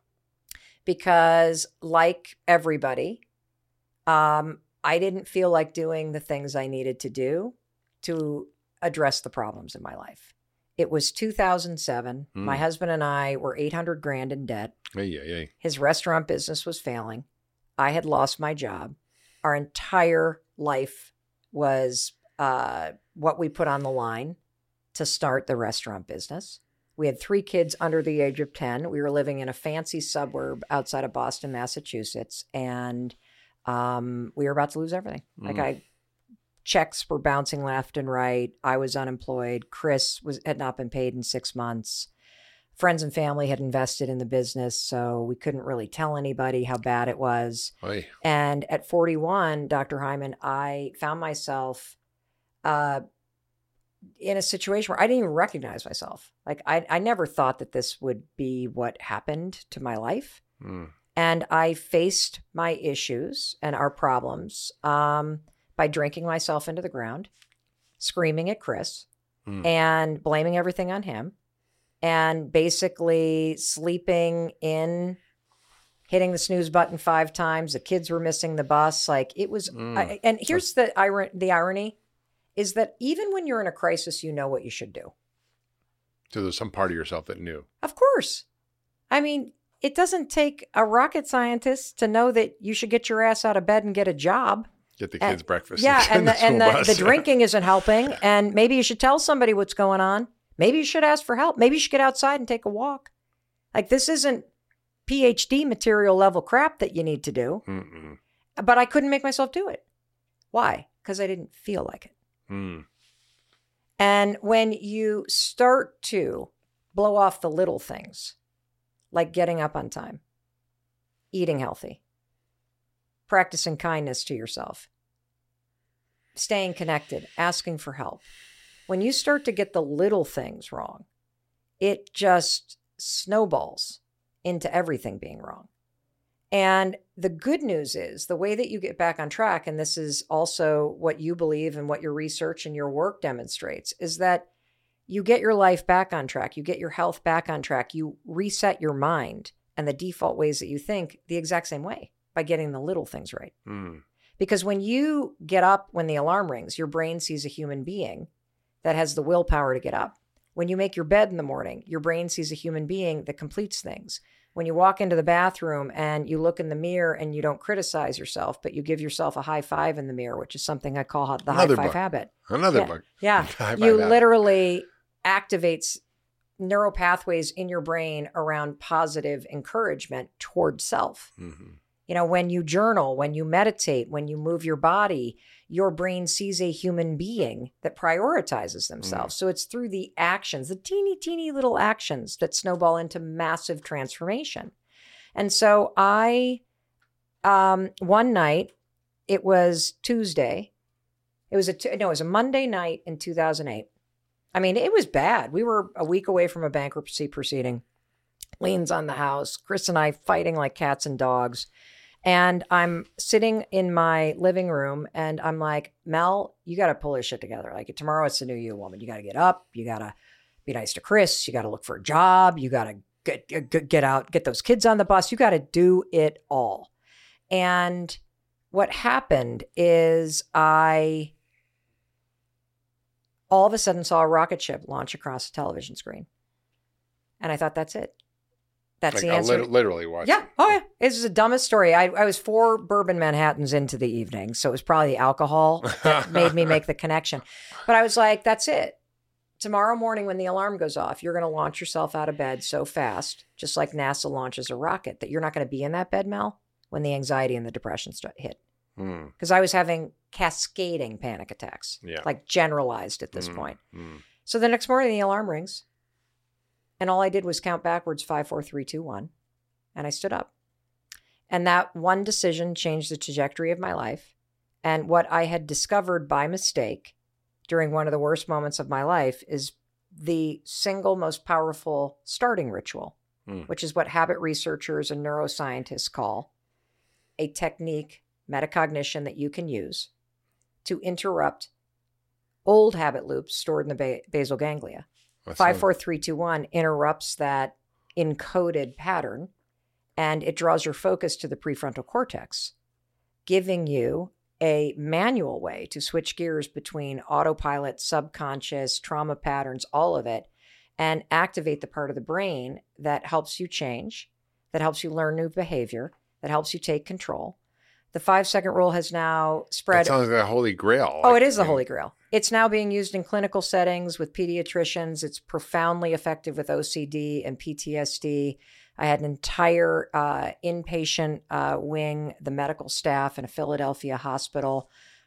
because, like everybody, I didn't feel like doing the things I needed to do to address the problems in my life. It was 2007. My husband and I were $800,000 in debt. His restaurant business was failing. I had lost my job. Our entire life was what we put on the line to start the restaurant business. We had 3 kids under the age of 10. We were living in a fancy suburb outside of Boston, Massachusetts. And we were about to lose everything. Checks were bouncing left and right. I was unemployed. Chris had not been paid in 6 months. Friends and family had invested in the business, so we couldn't really tell anybody how bad it was. Oy. And at 41, Dr. Hyman, I found myself in a situation where I didn't even recognize myself. Like I never thought that this would be what happened to my life. And I faced my issues and our problems by drinking myself into the ground, screaming at Chris, and blaming everything on him, and basically sleeping in, hitting the snooze button 5 times. The kids were missing the bus. Like it was, and here's the irony is that even when you're in a crisis, you know what you should do. So there's some part of yourself that knew. Of course. I mean, it doesn't take a rocket scientist to know that you should get your ass out of bed and get a job. Get the kids breakfast. Yeah, and the drinking isn't helping. And maybe you should tell somebody what's going on. Maybe you should ask for help. Maybe you should get outside and take a walk. Like this isn't PhD material level crap that you need to do. But I couldn't make myself do it. Why? Because I didn't feel like it. And when you start to blow off the little things, like getting up on time, eating healthy, practicing kindness to yourself, staying connected, asking for help. When you start to get the little things wrong, it just snowballs into everything being wrong. And the good news is the way that you get back on track, and this is also what you believe and what your research and your work demonstrates, is that you get your life back on track. You get your health back on track. You reset your mind and the default ways that you think the exact same way by getting the little things right. Because when you get up, when the alarm rings, your brain sees a human being that has the willpower to get up. When you make your bed in the morning, your brain sees a human being that completes things. When you walk into the bathroom and you look in the mirror and you don't criticize yourself, but you give yourself a high five in the mirror, which is something I call the Another high five book. habit. Another book. Yeah. You literally activates neural pathways in your brain around positive encouragement towards self. You know, when you journal, when you meditate, when you move your body, your brain sees a human being that prioritizes themselves. So it's through the actions, the teeny, teeny little actions that snowball into massive transformation. And so one night, it was Tuesday. It was a Monday night in 2008. I mean, it was bad. We were a week away from a bankruptcy proceeding. Liens on the house. Chris and I fighting like cats and dogs. And I'm sitting in my living room and I'm like, Mel, you got to pull your shit together. Like tomorrow it's the new you, woman. You got to get up. You got to be nice to Chris. You got to look for a job. You got to get out, get those kids on the bus. You got to do it all. And what happened is I all of a sudden saw a rocket ship launch across the television screen. And I thought, that's it. That's the answer. Literally watched. Yeah. Oh, yeah. It's the dumbest story. I was 4 bourbon Manhattans into the evening, so it was probably the alcohol that made me make the connection. But I was like, that's it. Tomorrow morning when the alarm goes off, you're going to launch yourself out of bed so fast, just like NASA launches a rocket, that you're not going to be in that bed, Mel, when the anxiety and the depression hit. Because I was having cascading panic attacks, like generalized at this point. So the next morning, the alarm rings. And all I did was count backwards 5, 4, 3, 2, 1. And I stood up. And that one decision changed the trajectory of my life. And what I had discovered by mistake during one of the worst moments of my life is the single most powerful starting ritual, which is what habit researchers and neuroscientists call a technique, metacognition, that you can use to interrupt old habit loops stored in the basal ganglia. 5, 4, 3, 2, 1 interrupts that encoded pattern, and it draws your focus to the prefrontal cortex, giving you a manual way to switch gears between autopilot, subconscious, trauma patterns, all of it, and activate the part of the brain that helps you change, that helps you learn new behavior, that helps you take control. The 5-second rule has now spread. That sounds like a holy grail. Oh, it is the holy grail. It's now being used in clinical settings with pediatricians. It's profoundly effective with OCD and PTSD. I had an entire inpatient wing, the medical staff in a Philadelphia hospital,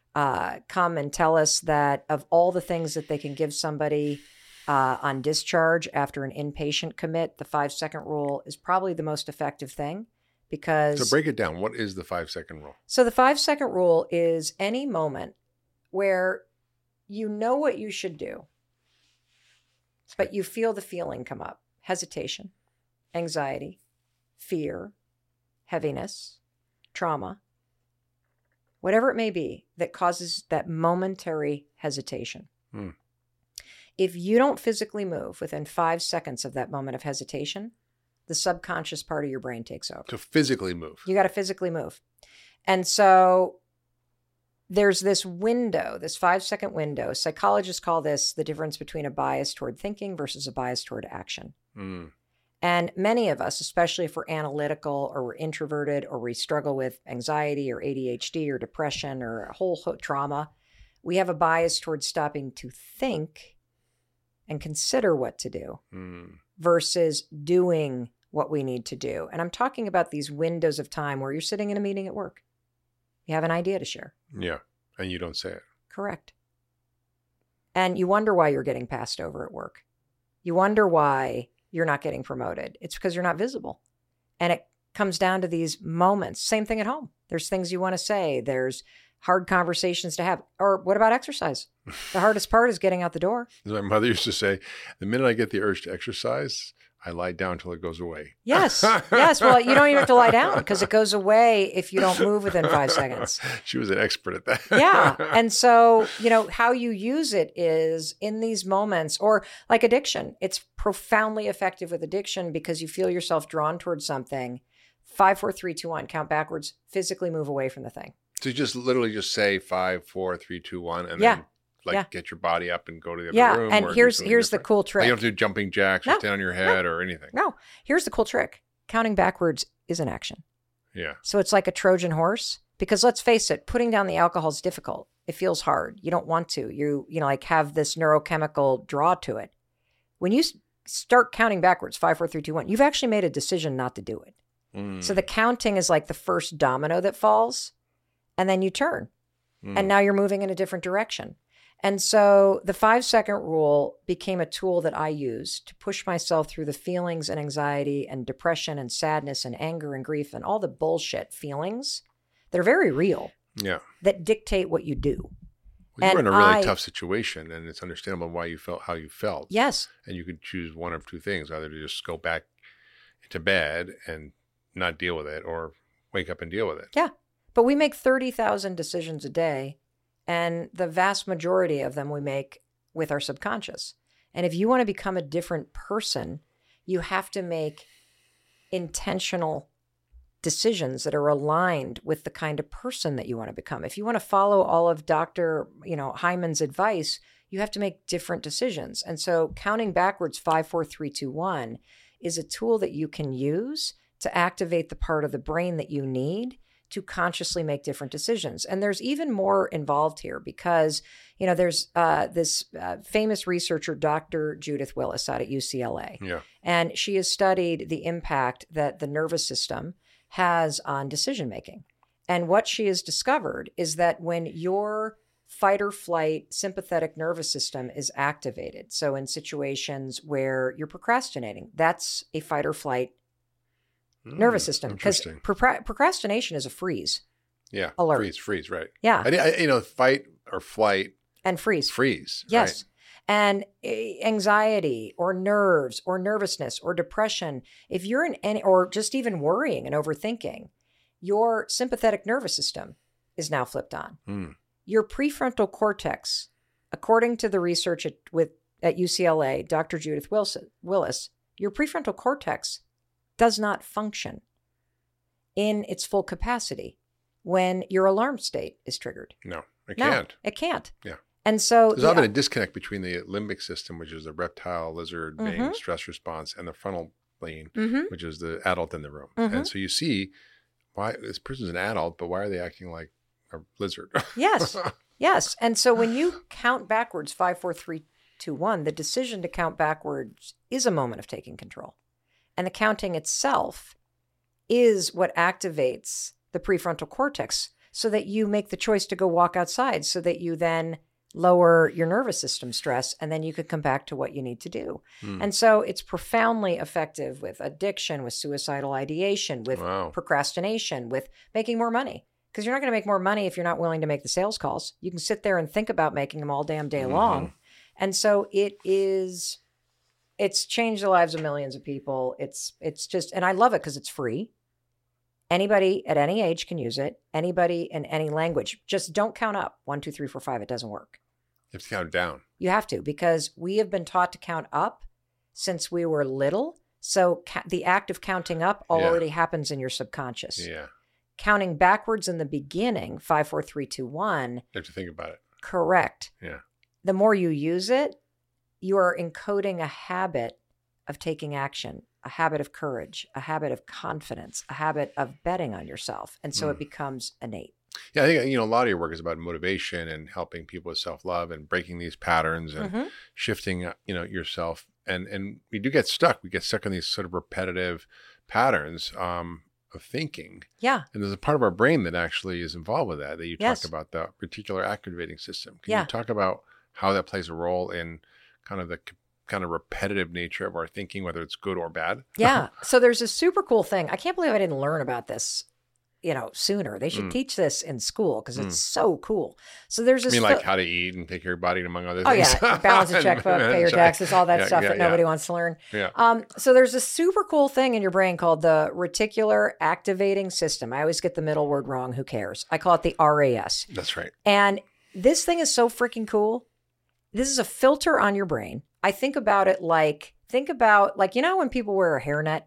come and tell us that of all the things that they can give somebody on discharge after an inpatient commit, the 5-second rule is probably the most effective thing. Because so break it down. What is the 5-second rule? So the 5-second rule is any moment where you know what you should do, but you feel the feeling come up: hesitation, anxiety, fear, heaviness, trauma, whatever it may be that causes that momentary hesitation. If you don't physically move within 5 seconds of that moment of hesitation, the subconscious part of your brain takes over. To physically move. You got to physically move. And so there's this window, this 5-second window. Psychologists call this the difference between a bias toward thinking versus a bias toward action. And many of us, especially if we're analytical or we're introverted or we struggle with anxiety or ADHD or depression or a whole trauma, we have a bias towards stopping to think and consider what to do versus doing what we need to do. And I'm talking about these windows of time where you're sitting in a meeting at work. You have an idea to share. Yeah. And you don't say it. Correct. And you wonder why you're getting passed over at work. You wonder why you're not getting promoted. It's because you're not visible. And it comes down to these moments. Same thing at home. There's things you want to say. There's hard conversations to have. Or what about exercise? The hardest part is getting out the door. As my mother used to say, the minute I get the urge to exercise, I lie down till it goes away. Yes. Yes. Well, you don't even have to lie down because it goes away if you don't move within 5 seconds. She was an expert at that. Yeah. And so, how you use it is in these moments, or like addiction. It's profoundly effective with addiction because you feel yourself drawn towards something. 5, 4, 3, 2, 1, count backwards, physically move away from the thing. So you just literally just say 5, 4, 3, 2, 1, and then get your body up and go to the other room. And here's the cool trick. You don't have to do jumping jacks or stand on your head or anything. No. Here's the cool trick. Counting backwards is an action. Yeah. So it's like a Trojan horse, because let's face it, putting down the alcohol is difficult. It feels hard. You don't want to. You have this neurochemical draw to it. When you start counting backwards, 5, 4, 3, 2, 1, you've actually made a decision not to do it. So the counting is like the first domino that falls, and then you turn. And now you're moving in a different direction. And so the 5-second rule became a tool that I used to push myself through the feelings and anxiety and depression and sadness and anger and grief and all the bullshit feelings that are very real. Yeah. That dictate what you do. Well, you were in a really tough situation, and it's understandable why you felt how you felt. Yes. And you could choose one of two things, either to just go back to bed and not deal with it, or wake up and deal with it. Yeah. But we make 30,000 decisions a day. And the vast majority of them we make with our subconscious. And if you want to become a different person, You have to make intentional decisions that are aligned with the kind of person that you want to become. If you want to follow all of Dr. Hyman's advice, you have to make different decisions. And so counting backwards 5, 4, 3, 2, 1 is a tool that you can use to activate the part of the brain that you need to consciously make different decisions. And there's even more involved here because, there's this famous researcher, Dr. Judith Willis out at UCLA. Yeah. And she has studied the impact that the nervous system has on decision-making. And what she has discovered is that when your fight or flight sympathetic nervous system is activated, so in situations where you're procrastinating, that's a fight or flight nervous system, because procrastination is a freeze. Yeah. Alert. Freeze, right. Yeah. Fight or flight. And freeze. Freeze. Yes. Right. And anxiety or nerves or nervousness or depression, if you're in any, or just even worrying and overthinking, your sympathetic nervous system is now flipped on. Your prefrontal cortex, according to the research at UCLA, Dr. Judith Willis, your prefrontal cortex does not function in its full capacity when your alarm state is triggered. No, it can't. It can't. Yeah. And so there's often a disconnect between the limbic system, which is the reptile lizard brain stress response, and the frontal brain, which is the adult in the room. And so you see why this person's an adult, but why are they acting like a lizard? Yes. Yes. And so when you count backwards 5, 4, 3, 2, 1, the decision to count backwards is a moment of taking control. And the counting itself is what activates the prefrontal cortex so that you make the choice to go walk outside, so that you then lower your nervous system stress, and then you could come back to what you need to do. And so it's profoundly effective with addiction, with suicidal ideation, with procrastination, with making more money. Because you're not going to make more money if you're not willing to make the sales calls. You can sit there and think about making them all damn day long. And so it's changed the lives of millions of people. It's just, and I love it because it's free. Anybody at any age can use it. Anybody in any language. Just don't count up 1, 2, 3, 4, 5. It doesn't work. You have to count down. You have to, because we have been taught to count up since we were little. So the act of counting up already happens in your subconscious. Yeah. Counting backwards in the beginning, 5, 4, 3, 2, 1. You have to think about it. Correct. Yeah. The more you use it, you are encoding a habit of taking action, a habit of courage, a habit of confidence, a habit of betting on yourself. And so it becomes innate. Yeah, I think, a lot of your work is about motivation and helping people with self-love and breaking these patterns and shifting, yourself. And we do get stuck. We get stuck in these sort of repetitive patterns of thinking. Yeah. And there's a part of our brain that actually is involved with that you talk about, the reticular activating system. Can you talk about how that plays a role in kind of the repetitive nature of our thinking, whether it's good or bad? Yeah. So there's a super cool thing. I can't believe I didn't learn about this, sooner. They should teach this in school because it's so cool. So there's this. Like how to eat and take care of your body, among other things. Oh yeah, balance a checkbook, pay your taxes, all that stuff that nobody wants to learn. Yeah. So there's a super cool thing in your brain called the reticular activating system. I always get the middle word wrong. Who cares? I call it the RAS. That's right. And this thing is so freaking cool. This is a filter on your brain. I think about it like when people wear a hairnet.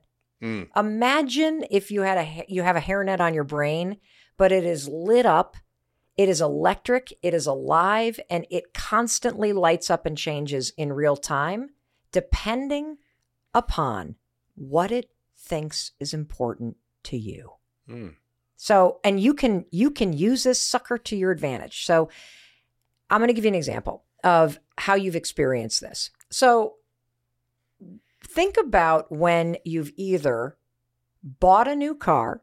Imagine if you have a hairnet on your brain, but it is lit up, it is electric, it is alive, and it constantly lights up and changes in real time, depending upon what it thinks is important to you. So, and you can use this sucker to your advantage. So I'm going to give you an example of how you've experienced this. So think about when you've either bought a new car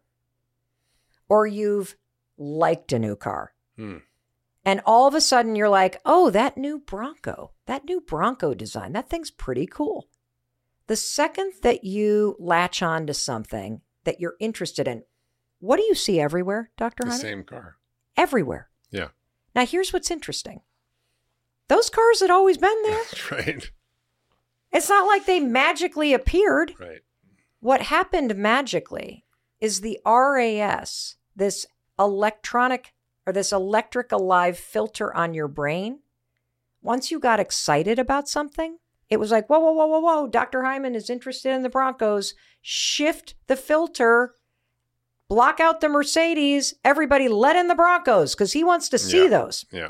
or you've liked a new car. And all of a sudden you're like, oh, that new Bronco design, that thing's pretty cool. The second that you latch on to something that you're interested in, what do you see everywhere, Dr. Hyman? The same car. Everywhere. Yeah. Now here's what's interesting. Those cars had always been there. That's right. It's not like they magically appeared. Right. What happened magically is the RAS, this electric alive filter on your brain. Once you got excited about something, It was like, whoa, whoa, whoa, whoa, whoa. Dr. Hyman is interested in the Broncos. Shift the filter. Block out the Mercedes. Everybody let in the Broncos because he wants to see those. Yeah.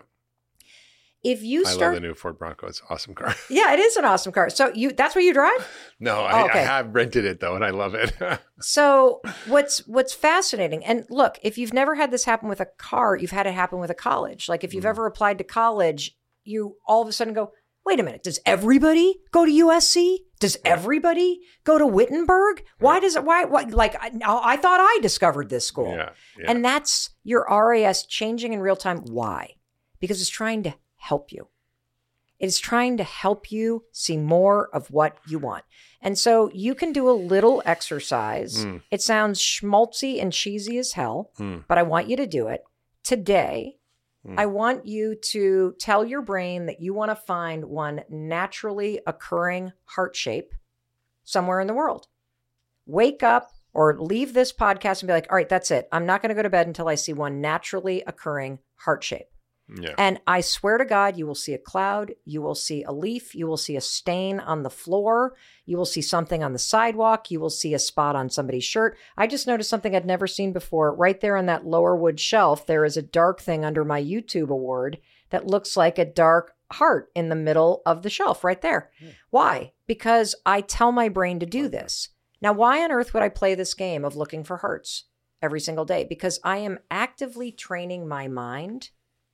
If you I love the new Ford Bronco. It's an awesome car. Yeah, it is an awesome car. So that's what you drive? No, I have rented it though, and I love it. So what's fascinating, and look, if you've never had this happen with a car, you've had it happen with a college. Like if you've ever applied to college, you all of a sudden go, wait a minute, does everybody go to USC? Does everybody go to Wittenberg? Why does it, why like I thought I discovered this school. Yeah. And that's your RAS changing in real time. Why? Because it's trying to help you. It's trying to help you see more of what you want. And so you can do a little exercise. It sounds schmaltzy and cheesy as hell, but I want you to do it today. I want you to tell your brain that you want to find one naturally occurring heart shape somewhere in the world. Wake up or leave this podcast and be like, all right, that's it. I'm not going to go to bed until I see one naturally occurring heart shape. Yeah. And I swear to God, you will see a cloud, you will see a leaf, you will see a stain on the floor, you will see something on the sidewalk, you will see a spot on somebody's shirt. I just noticed something I'd never seen before. Right there on that lower wood shelf, there is a dark thing under my YouTube award that looks like a dark heart in the middle of the shelf right there. Why? Because I tell my brain to do this. Now, why on earth would I play this game of looking for hearts every single day? Because I am actively training my mind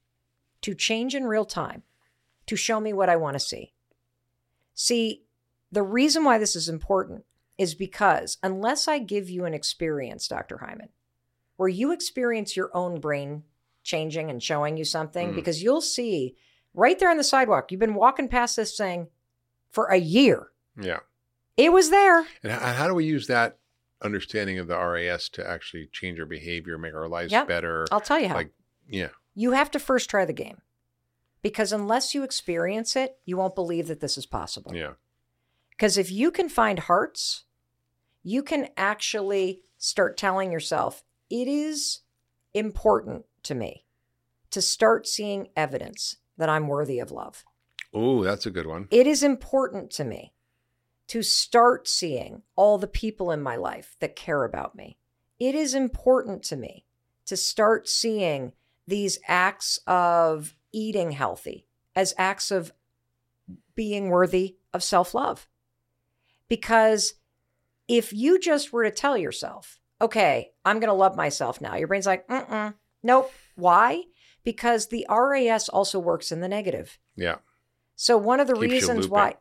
to change in real time, to show me what I want to see. See, the reason why this is important is because unless I give you an experience, Dr. Hyman, where you experience your own brain changing and showing you something, because you'll see right there on the sidewalk, you've been walking past this thing for a year. Yeah. It was there. And how do we use that understanding of the RAS to actually change our behavior, make our lives better? I'll tell you how. Yeah. You have to first try the game, because unless you experience it, you won't believe that this is possible. Yeah. Because if you can find hearts, you can actually start telling yourself, it is important to me to start seeing evidence that I'm worthy of love. Oh, that's a good one. It is important to me to start seeing all the people in my life that care about me. It is important to me to start seeing these acts of eating healthy as acts of being worthy of self-love. Because if you just were to tell yourself, okay, I'm going to love myself now, your brain's like, nope. Why? Because the RAS also works in the negative. Yeah. So one of the Keeps reasons why,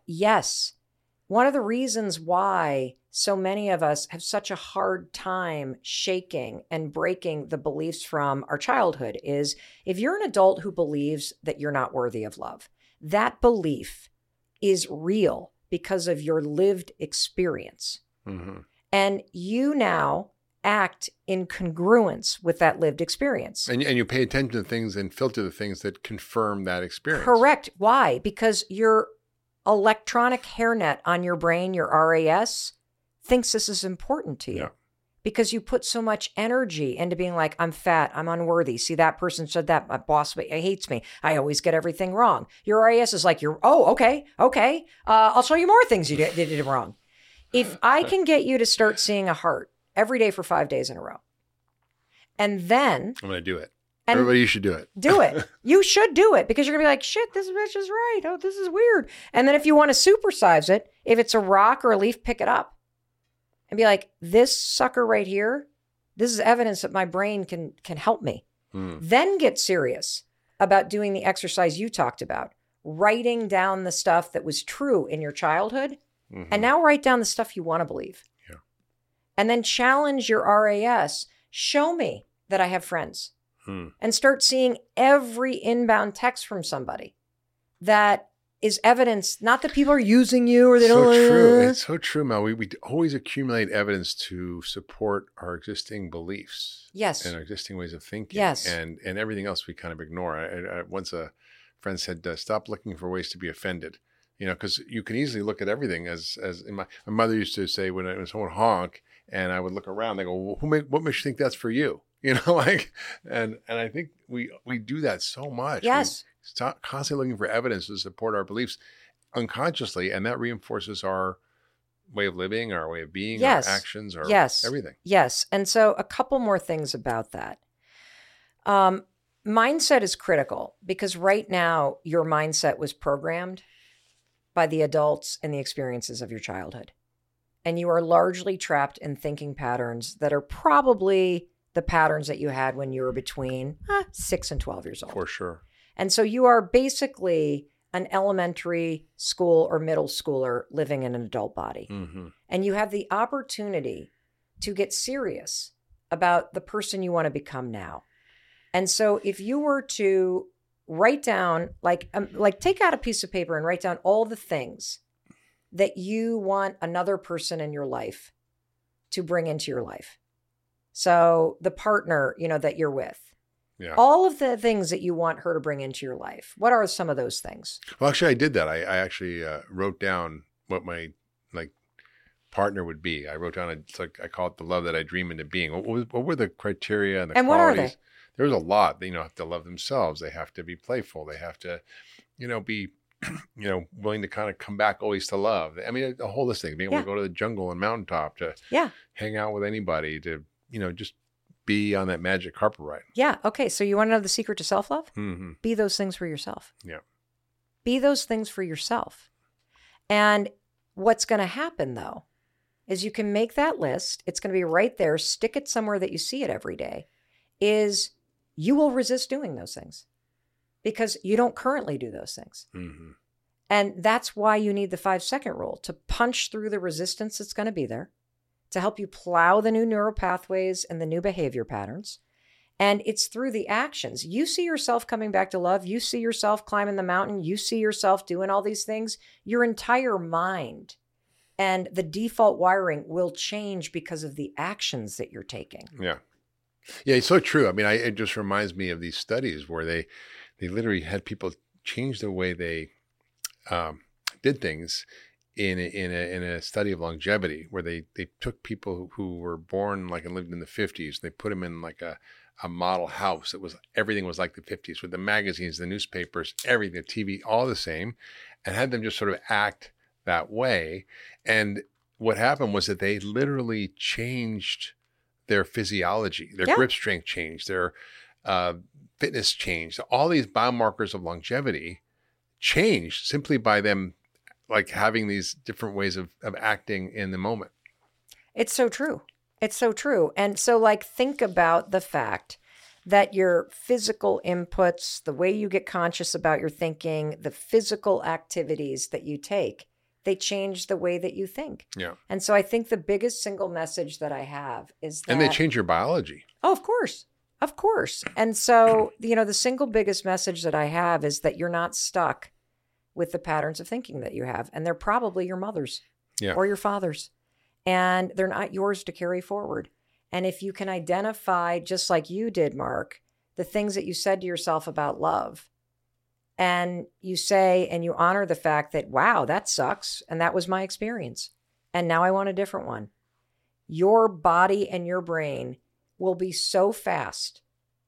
one of the reasons why so many of us have such a hard time shaking and breaking the beliefs from our childhood is if you're an adult who believes that you're not worthy of love, that belief is real because of your lived experience. And you now act in congruence with that lived experience. And you pay attention to things and filter the things that confirm that experience. Correct. Why? Because your electronic hairnet on your brain, your RAS, thinks this is important to you. Yeah. Because you put so much energy into being like, I'm fat, I'm unworthy. See, that person said that, my boss hates me. I always get everything wrong. Your RAS is like, okay. I'll show you more things you did wrong. If I can get you to start seeing a heart every day for 5 days in a row, and then I'm going to do it. Everybody should do it. Do it. You should do it because you're going to be like, shit, this bitch is right. Oh, this is weird. And then if you want to supersize it, if it's a rock or a leaf, pick it up and be like, this sucker right here, this is evidence that my brain can help me. Then get serious about doing the exercise you talked about, writing down the stuff that was true in your childhood, and now write down the stuff you want to believe. Yeah. And then challenge your RAS. Show me that I have friends. And start seeing every inbound text from somebody that is evidence, not that people are using you or they don't. So true. It's so true, Mel. We always accumulate evidence to support our existing beliefs. Yes. And our existing ways of thinking. Yes. And everything else we kind of ignore. I once a friend said, stop looking for ways to be offended. You know, because you can easily look at everything as in my mother used to say when someone honk and I would look around, they go, well, what makes you think that's for you? You know, like, and I think we do that so much. Yes. We stop constantly looking for evidence to support our beliefs. unconsciously, and that reinforces our way of living, our way of being, Yes. our actions, our everything. Yes. And so a couple more things about that. Mindset is critical because right now your mindset was programmed by the adults and the experiences of your childhood. And you are largely trapped in thinking patterns that are probably the patterns that you had when you were between 6 and 12 years old. For sure. And so you are basically an elementary school or middle schooler living in an adult body. Mm-hmm. And you have the opportunity to get serious about the person you want to become now. And so if you were to write down, like take out a piece of paper and write down all the things that you want another person in your life to bring into your life. So the partner, that you're with, all of the things that you want her to bring into your life. What are some of those things? Well, actually, I did that. I actually wrote down what my partner would be. I wrote down, I call it the love that I dream into being. What were the criteria and the qualities? What are they? There's a lot. They have to love themselves. They have to be playful. They have to, be, willing to kind of come back always to love. I mean, a whole list of things. Being able to go to the jungle and mountaintop, to hang out with anybody, to, just be on that magic carpet ride. Yeah. Okay. So you want to know the secret to self-love? Mm-hmm. Be those things for yourself. Yeah. Be those things for yourself. And what's going to happen though, is you can make that list. It's going to be right there. Stick it somewhere that you see it every day. Is you will resist doing those things because you don't currently do those things. Mm-hmm. And that's why you need the 5-second rule to punch through the resistance that's going to be there, to help you plow the new neural pathways and the new behavior patterns. And it's through the actions. You see yourself coming back to love. You see yourself climbing the mountain. You see yourself doing all these things. Your entire mind and the default wiring will change because of the actions that you're taking. Yeah. Yeah, it's so true. I mean, it just reminds me of these studies where they literally had people change the way they did things in a study of longevity, where they took people who were born and lived in the 50s. They put them in a model house. Everything was like the 50s, with the magazines, the newspapers, everything, the TV, all the same, and had them just sort of act that way. And what happened was that they literally changed their physiology, their grip strength changed, their fitness changed. All these biomarkers of longevity changed simply by them having these different ways of acting in the moment. It's so true. It's so true. And so think about the fact that your physical inputs, the way you get conscious about your thinking, the physical activities that you take, they change the way that you think. Yeah. And so I think the biggest single message that I have is that... And they change your biology. Oh, of course. Of course. And so, the single biggest message that I have is that you're not stuck with the patterns of thinking that you have. And they're probably your mother's or your father's. And they're not yours to carry forward. And if you can identify, just like you did, Mark, the things that you said to yourself about love, and you say, and you honor the fact that, wow, that sucks. And that was my experience. And now I want a different one. Your body and your brain will be so fast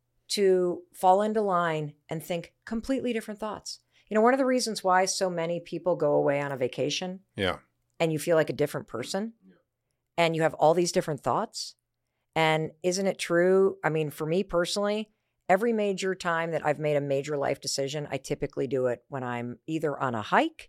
to fall into line and think completely different thoughts. One of the reasons why so many people go away on a vacation and you feel like a different person and you have all these different thoughts. And isn't it true? I mean, for me personally, every major time that I've made a major life decision, I typically do it when I'm either on a hike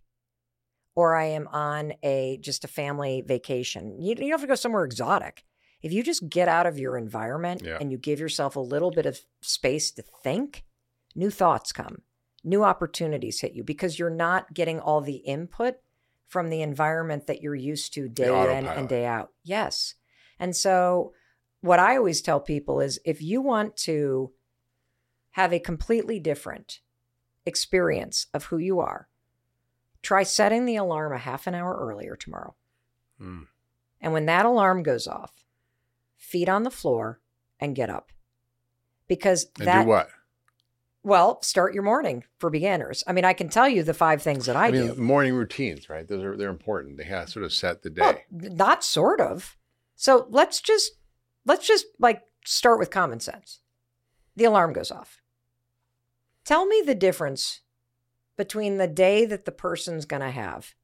or I am on just a family vacation. You don't have to go somewhere exotic. If you just get out of your environment and you give yourself a little bit of space to think, new thoughts come, new opportunities hit you because you're not getting all the input from the environment that you're used to day in and day out. Yes. And so what I always tell people is if you want to have a completely different experience of who you are, try setting the alarm a half an hour earlier tomorrow. Mm. And when that alarm goes off, feet on the floor and get up. Because do what? Well, start your morning for beginners. I mean, I can tell you the 5 things that I do. Morning routines, right? They're important. They have to sort of set the day. Well, not sort of. So let's just start with common sense. The alarm goes off. Tell me the difference between the day that the person's going to have.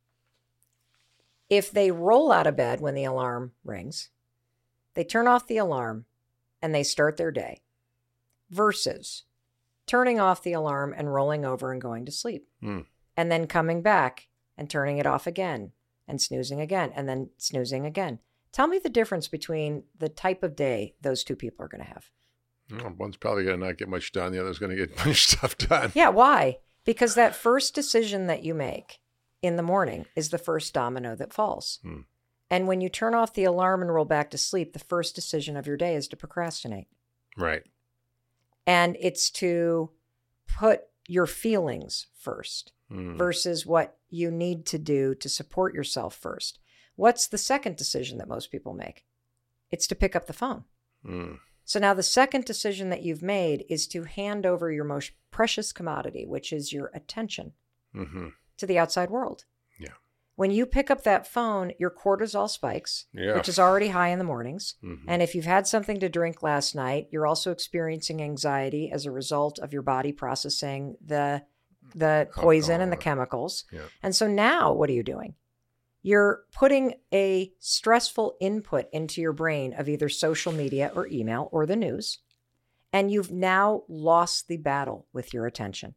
If they roll out of bed when the alarm rings, they turn off the alarm and they start their day, versus turning off the alarm and rolling over and going to sleep, and then coming back and turning it off again and snoozing again and then snoozing again. Tell me the difference between the type of day those two people are going to have. Well, one's probably going to not get much done. The other's going to get much stuff done. Yeah, why? Because that first decision that you make in the morning is the first domino that falls. And when you turn off the alarm and roll back to sleep, the first decision of your day is to procrastinate. Right. And it's to put your feelings first versus what you need to do to support yourself first. What's the second decision that most people make? It's to pick up the phone. So now the second decision that you've made is to hand over your most precious commodity, which is your attention, to the outside world. Yeah. When you pick up that phone, your cortisol spikes, which is already high in the mornings. And if you've had something to drink last night, you're also experiencing anxiety as a result of your body processing the poison and the chemicals. Yeah. And so now what are you doing? You're putting a stressful input into your brain of either social media or email or the news, and you've now lost the battle with your attention.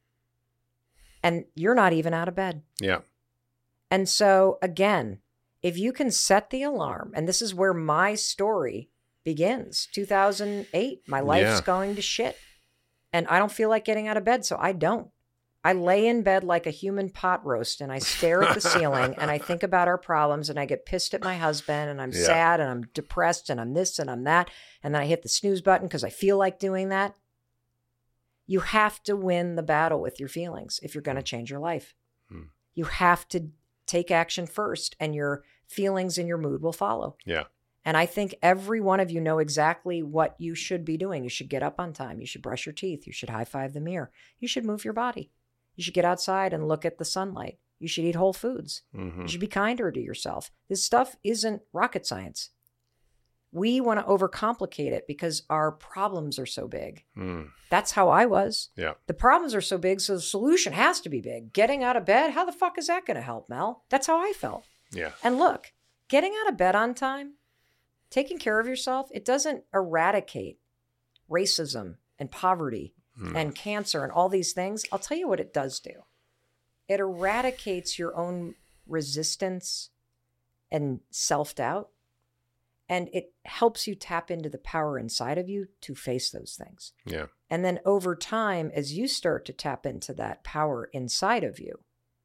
And you're not even out of bed. Yeah. And so, again, if you can set the alarm, and this is where my story begins, 2008, my life's going to shit. And I don't feel like getting out of bed, so I don't. I lay in bed like a human pot roast and I stare at the ceiling and I think about our problems and I get pissed at my husband and I'm sad and I'm depressed and I'm this and I'm that. And then I hit the snooze button because I feel like doing that. You have to win the battle with your feelings if you're going to change your life. You have to take action first and your feelings and your mood will follow. Yeah. And I think every one of you know exactly what you should be doing. You should get up on time. You should brush your teeth. You should high five the mirror. You should move your body. You should get outside and look at the sunlight. You should eat whole foods. You should be kinder to yourself. This stuff isn't rocket science. We want to overcomplicate it because our problems are so big. That's how I was. Yeah. The problems are so big, so the solution has to be big. Getting out of bed, how the fuck is that going to help, Mel? That's how I felt. Yeah. And look, getting out of bed on time, taking care of yourself, it doesn't eradicate racism and poverty and cancer and all these things. I'll tell you what it does do. It eradicates your own resistance and self-doubt, and it helps you tap into the power inside of you to face those things. Yeah. And then over time, as you start to tap into that power inside of you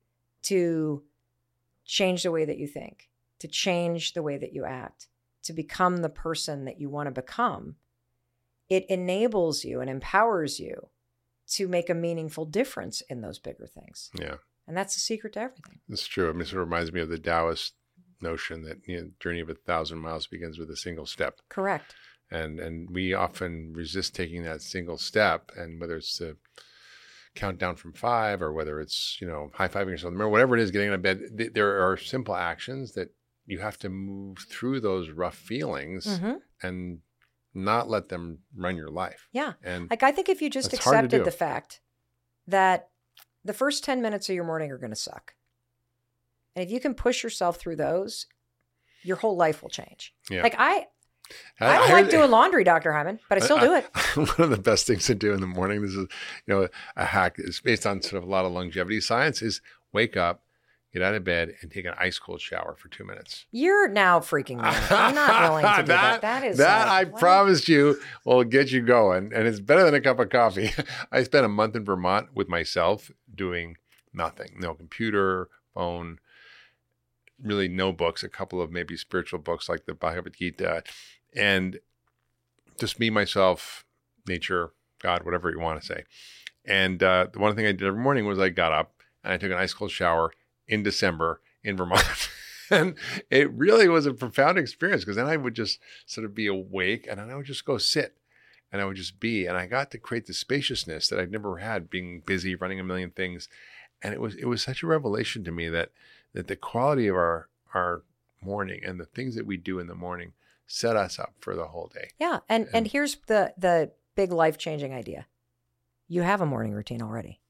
to change the way that you think, to change the way that you act, to become the person that you want to become, it enables you and empowers you to make a meaningful difference in those bigger things. Yeah. And that's the secret to everything. It's true. I mean, it sort of reminds me of the Taoist notion that, journey of 1,000 miles begins with a single step. Correct. And we often resist taking that single step. And whether it's to count down from 5 or whether it's, high-fiving yourself, or whatever it is, getting out of bed, there are simple actions that you have to move through those rough feelings and not let them run your life. Yeah. And I think if you just accepted the fact that the first 10 minutes of your morning are going to suck. And if you can push yourself through those, your whole life will change. Yeah. I don't like doing laundry, Dr. Hyman, but I still do it. One of the best things to do in the morning, this is, a hack. It's based on sort of a lot of longevity science, is wake up, get out of bed, and take an ice cold shower for 2 minutes. You're now freaking me out. I'm not willing to do that. That I promised you will get you going, and it's better than a cup of coffee. I spent a month in Vermont with myself doing nothing. No computer, phone, really no books, a couple of maybe spiritual books like the Bhagavad Gita, and just me, myself, nature, God, whatever you want to say. And the one thing I did every morning was I got up and I took an ice cold shower in December in Vermont. And it really was a profound experience because then I would just sort of be awake and then I would just go sit and I would just be. And I got to create the spaciousness that I'd never had, being busy, running a million things. And it was such a revelation to me that the quality of our morning and the things that we do in the morning set us up for the whole day. Yeah. And here's the big life-changing idea. You have a morning routine already.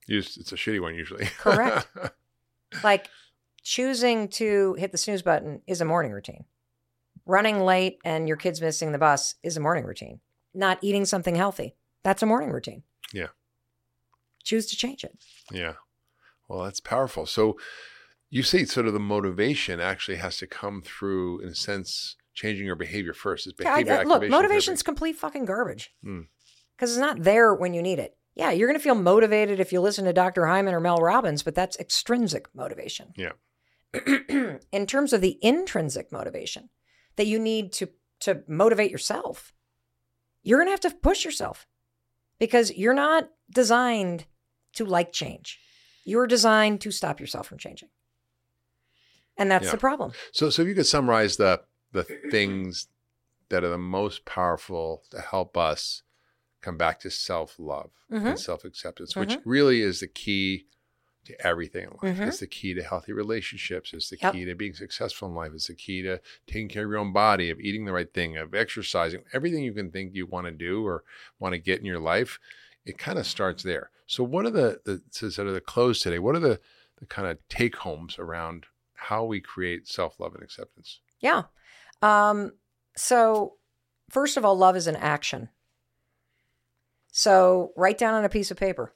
It's a shitty one usually. Correct. Like choosing to hit the snooze button is a morning routine. Running late and your kid's missing the bus is a morning routine. Not eating something healthy, that's a morning routine. Yeah. Choose to change it. Yeah. Well, that's powerful. So you say sort of the motivation actually has to come through, in a sense, changing your behavior first. Is behavior activation. Look, motivation's complete fucking garbage. Because it's not there when you need it. Yeah, you're going to feel motivated if you listen to Dr. Hyman or Mel Robbins, but that's extrinsic motivation. Yeah. In terms of the intrinsic motivation that you need to motivate yourself, you're going to have to push yourself because you're not designed to like change. You're designed to stop yourself from changing. And that's the problem. So if you could summarize the things that are the most powerful to help us come back to self-love and self-acceptance, which really is the key to everything in life. It's the key to healthy relationships. It's the key to being successful in life. It's the key to taking care of your own body, of eating the right thing, of exercising, everything you can think you want to do or want to get in your life. It kind of starts there. So what are the sort of the close today? What are the kind of take homes around how we create self-love and acceptance? Yeah. So first of all, love is an action. So write down on a piece of paper.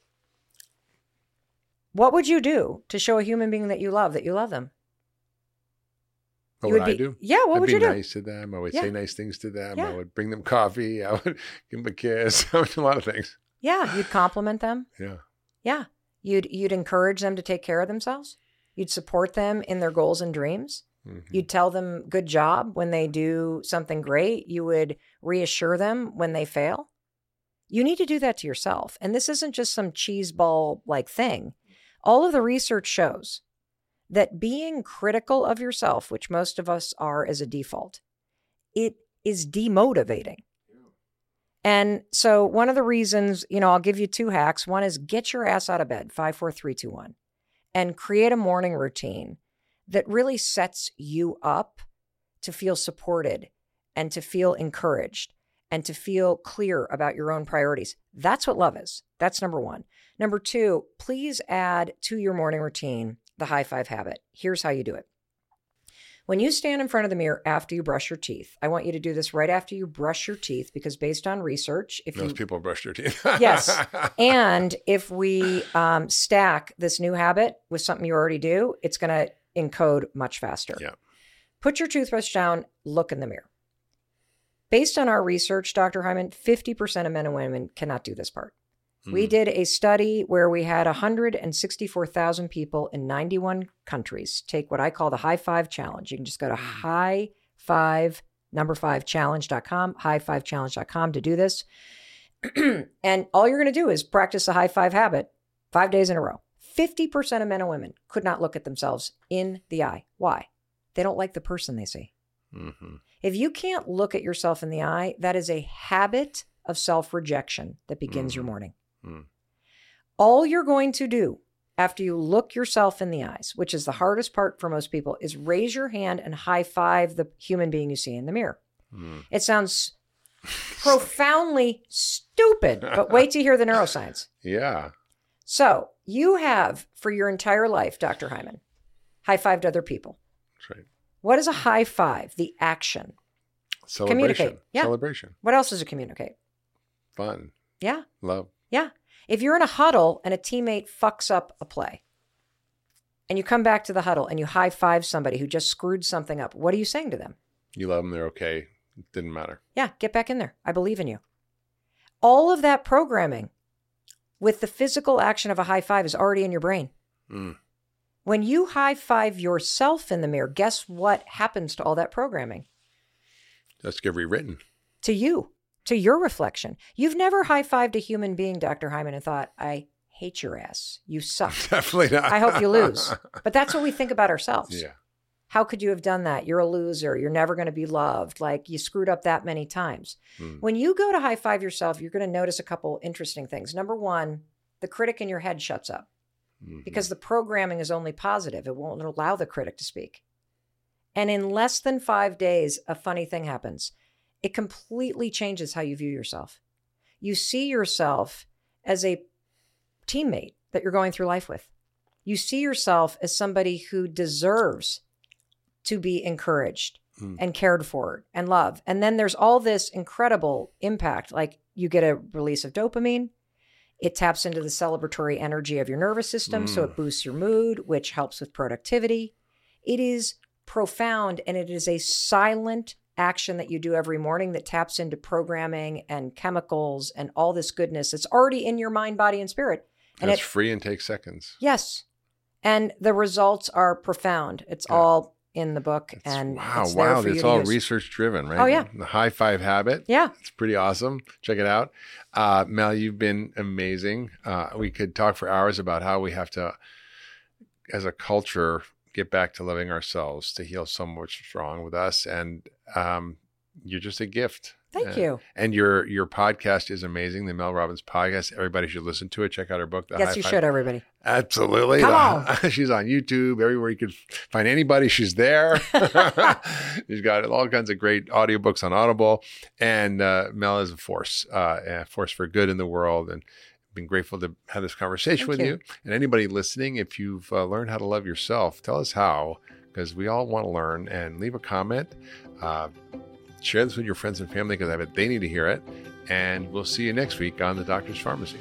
What would you do to show a human being that you love them? What would I do? Yeah, what would you do? I'd be nice to them. I would say nice things to them. I would bring them coffee. I would give them a kiss. I would do a lot of things. Yeah, you'd compliment them. Yeah. Yeah. You'd encourage them to take care of themselves. You'd support them in their goals and dreams. You'd tell them good job when they do something great. You would reassure them when they fail. You need to do that to yourself. And this isn't just some cheeseball like thing. All of the research shows that being critical of yourself, which most of us are as a default, it is demotivating. And so one of the reasons, I'll give you 2 hacks. One is get your ass out of bed, 5, 4, 3, 2, 1, and create a morning routine that really sets you up to feel supported and to feel encouraged and to feel clear about your own priorities. That's what love is. That's number 1. Number 2, please add to your morning routine the high five habit. Here's how you do it. When you stand in front of the mirror after you brush your teeth, I want you to do this right after you brush your teeth, because based on research, most people brush their teeth. Yes. And if we stack this new habit with something you already do, it's going to encode much faster. Yeah. Put your toothbrush down, look in the mirror. Based on our research, Dr. Hyman, 50% of men and women cannot do this part. We did a study where we had 164,000 people in 91 countries take what I call the high five challenge. You can just go to high5challenge.com, high5challenge.com to do this. And all you're going to do is practice the high five habit 5 days in a row. 50% of men and women could not look at themselves in the eye. Why? They don't like the person they see. If you can't look at yourself in the eye, that is a habit of self-rejection that begins your morning. All you're going to do after you look yourself in the eyes, which is the hardest part for most people, is raise your hand and high five the human being you see in the mirror. It sounds profoundly stupid, but wait to hear the neuroscience. Yeah. So you have, for your entire life, Dr. Hyman, high-fived other people. That's right. What is a high five? The action. Celebration. Communicate. Yeah. Celebration. What else does it communicate? Fun. Yeah. Love. Yeah. If you're in a huddle and a teammate fucks up a play and you come back to the huddle and you high five somebody who just screwed something up, what are you saying to them? You love them. They're okay. It didn't matter. Yeah. Get back in there. I believe in you. All of that programming with the physical action of a high five is already in your brain. When you high five yourself in the mirror, guess what happens to all that programming? That's get rewritten. To you, to your reflection. You've never high-fived a human being, Dr. Hyman, and thought, I hate your ass. You suck. Definitely not. I hope you lose. But that's what we think about ourselves. Yeah. How could you have done that? You're a loser. You're never going to be loved. Like you screwed up that many times. When you go to high-five yourself, you're going to notice a couple interesting things. Number 1, the critic in your head shuts up because the programming is only positive. It won't allow the critic to speak. And in less than 5 days, a funny thing happens. It completely changes how you view yourself. You see yourself as a teammate, that you're going through life with. You see yourself as somebody who deserves to be encouraged and cared for and loved. And then there's all this incredible impact. Like you get a release of dopamine. It taps into the celebratory energy of your nervous system. So it boosts your mood, which helps with productivity. It is profound, and it is a silent action that you do every morning that taps into programming and chemicals and all this goodness. It's already in your mind, body, and spirit. And it's free and takes seconds. Yes. And the results are profound. It's all in the book. Wow. It's all research driven, right? Oh, yeah. The High Five Habit. Yeah. It's pretty awesome. Check it out. Mel, you've been amazing. We could talk for hours about how we have to, as a culture, get back to loving ourselves to heal so much wrong with us. And you're just a gift. Thank you. And your podcast is amazing. The Mel Robbins podcast. Everybody should listen to it. Check out her book. Yes, you should, everybody. Absolutely. Come on. She's on YouTube. Everywhere you could find anybody, she's there. She's got all kinds of great audiobooks on Audible. And Mel is a force for good in the world. And been grateful to have this conversation with you. And anybody listening, if you've learned how to love yourself, tell us how, because we all want to learn. And leave a comment. Share this with your friends and family, because I bet they need to hear it. And we'll see you next week on The Doctor's Pharmacy.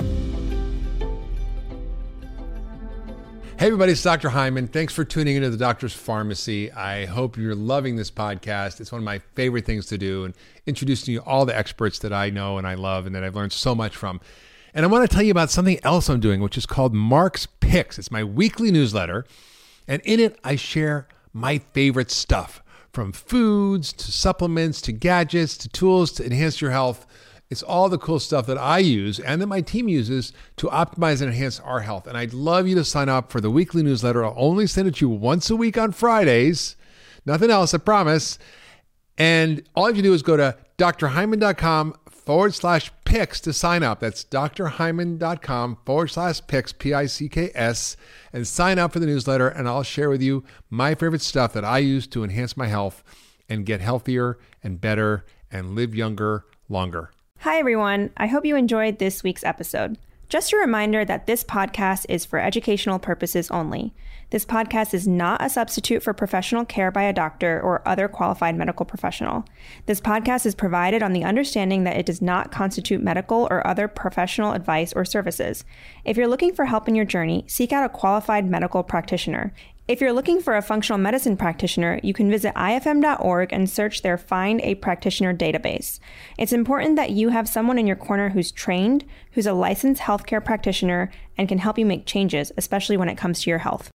Hey, everybody, it's Dr. Hyman. Thanks for tuning into The Doctor's Pharmacy. I hope you're loving this podcast. It's one of my favorite things to do, and introducing you all the experts that I know and I love and that I've learned so much from. And I want to tell you about something else I'm doing, which is called Mark's Picks. It's my weekly newsletter. And in it, I share my favorite stuff. From foods to supplements to gadgets to tools to enhance your health. It's all the cool stuff that I use and that my team uses to optimize and enhance our health. And I'd love you to sign up for the weekly newsletter. I'll only send it to you once a week on Fridays. Nothing else, I promise. And all you have to do is go to drhyman.com/picks to sign up. That's drhyman.com/picks, P-I-C-K-S, and sign up for the newsletter. And I'll share with you my favorite stuff that I use to enhance my health and get healthier and better and live younger, longer. Hi, everyone. I hope you enjoyed this week's episode. Just a reminder that this podcast is for educational purposes only. This podcast is not a substitute for professional care by a doctor or other qualified medical professional. This podcast is provided on the understanding that it does not constitute medical or other professional advice or services. If you're looking for help in your journey, seek out a qualified medical practitioner. If you're looking for a functional medicine practitioner, you can visit ifm.org and search their Find a Practitioner database. It's important that you have someone in your corner who's trained, who's a licensed healthcare practitioner, and can help you make changes, especially when it comes to your health.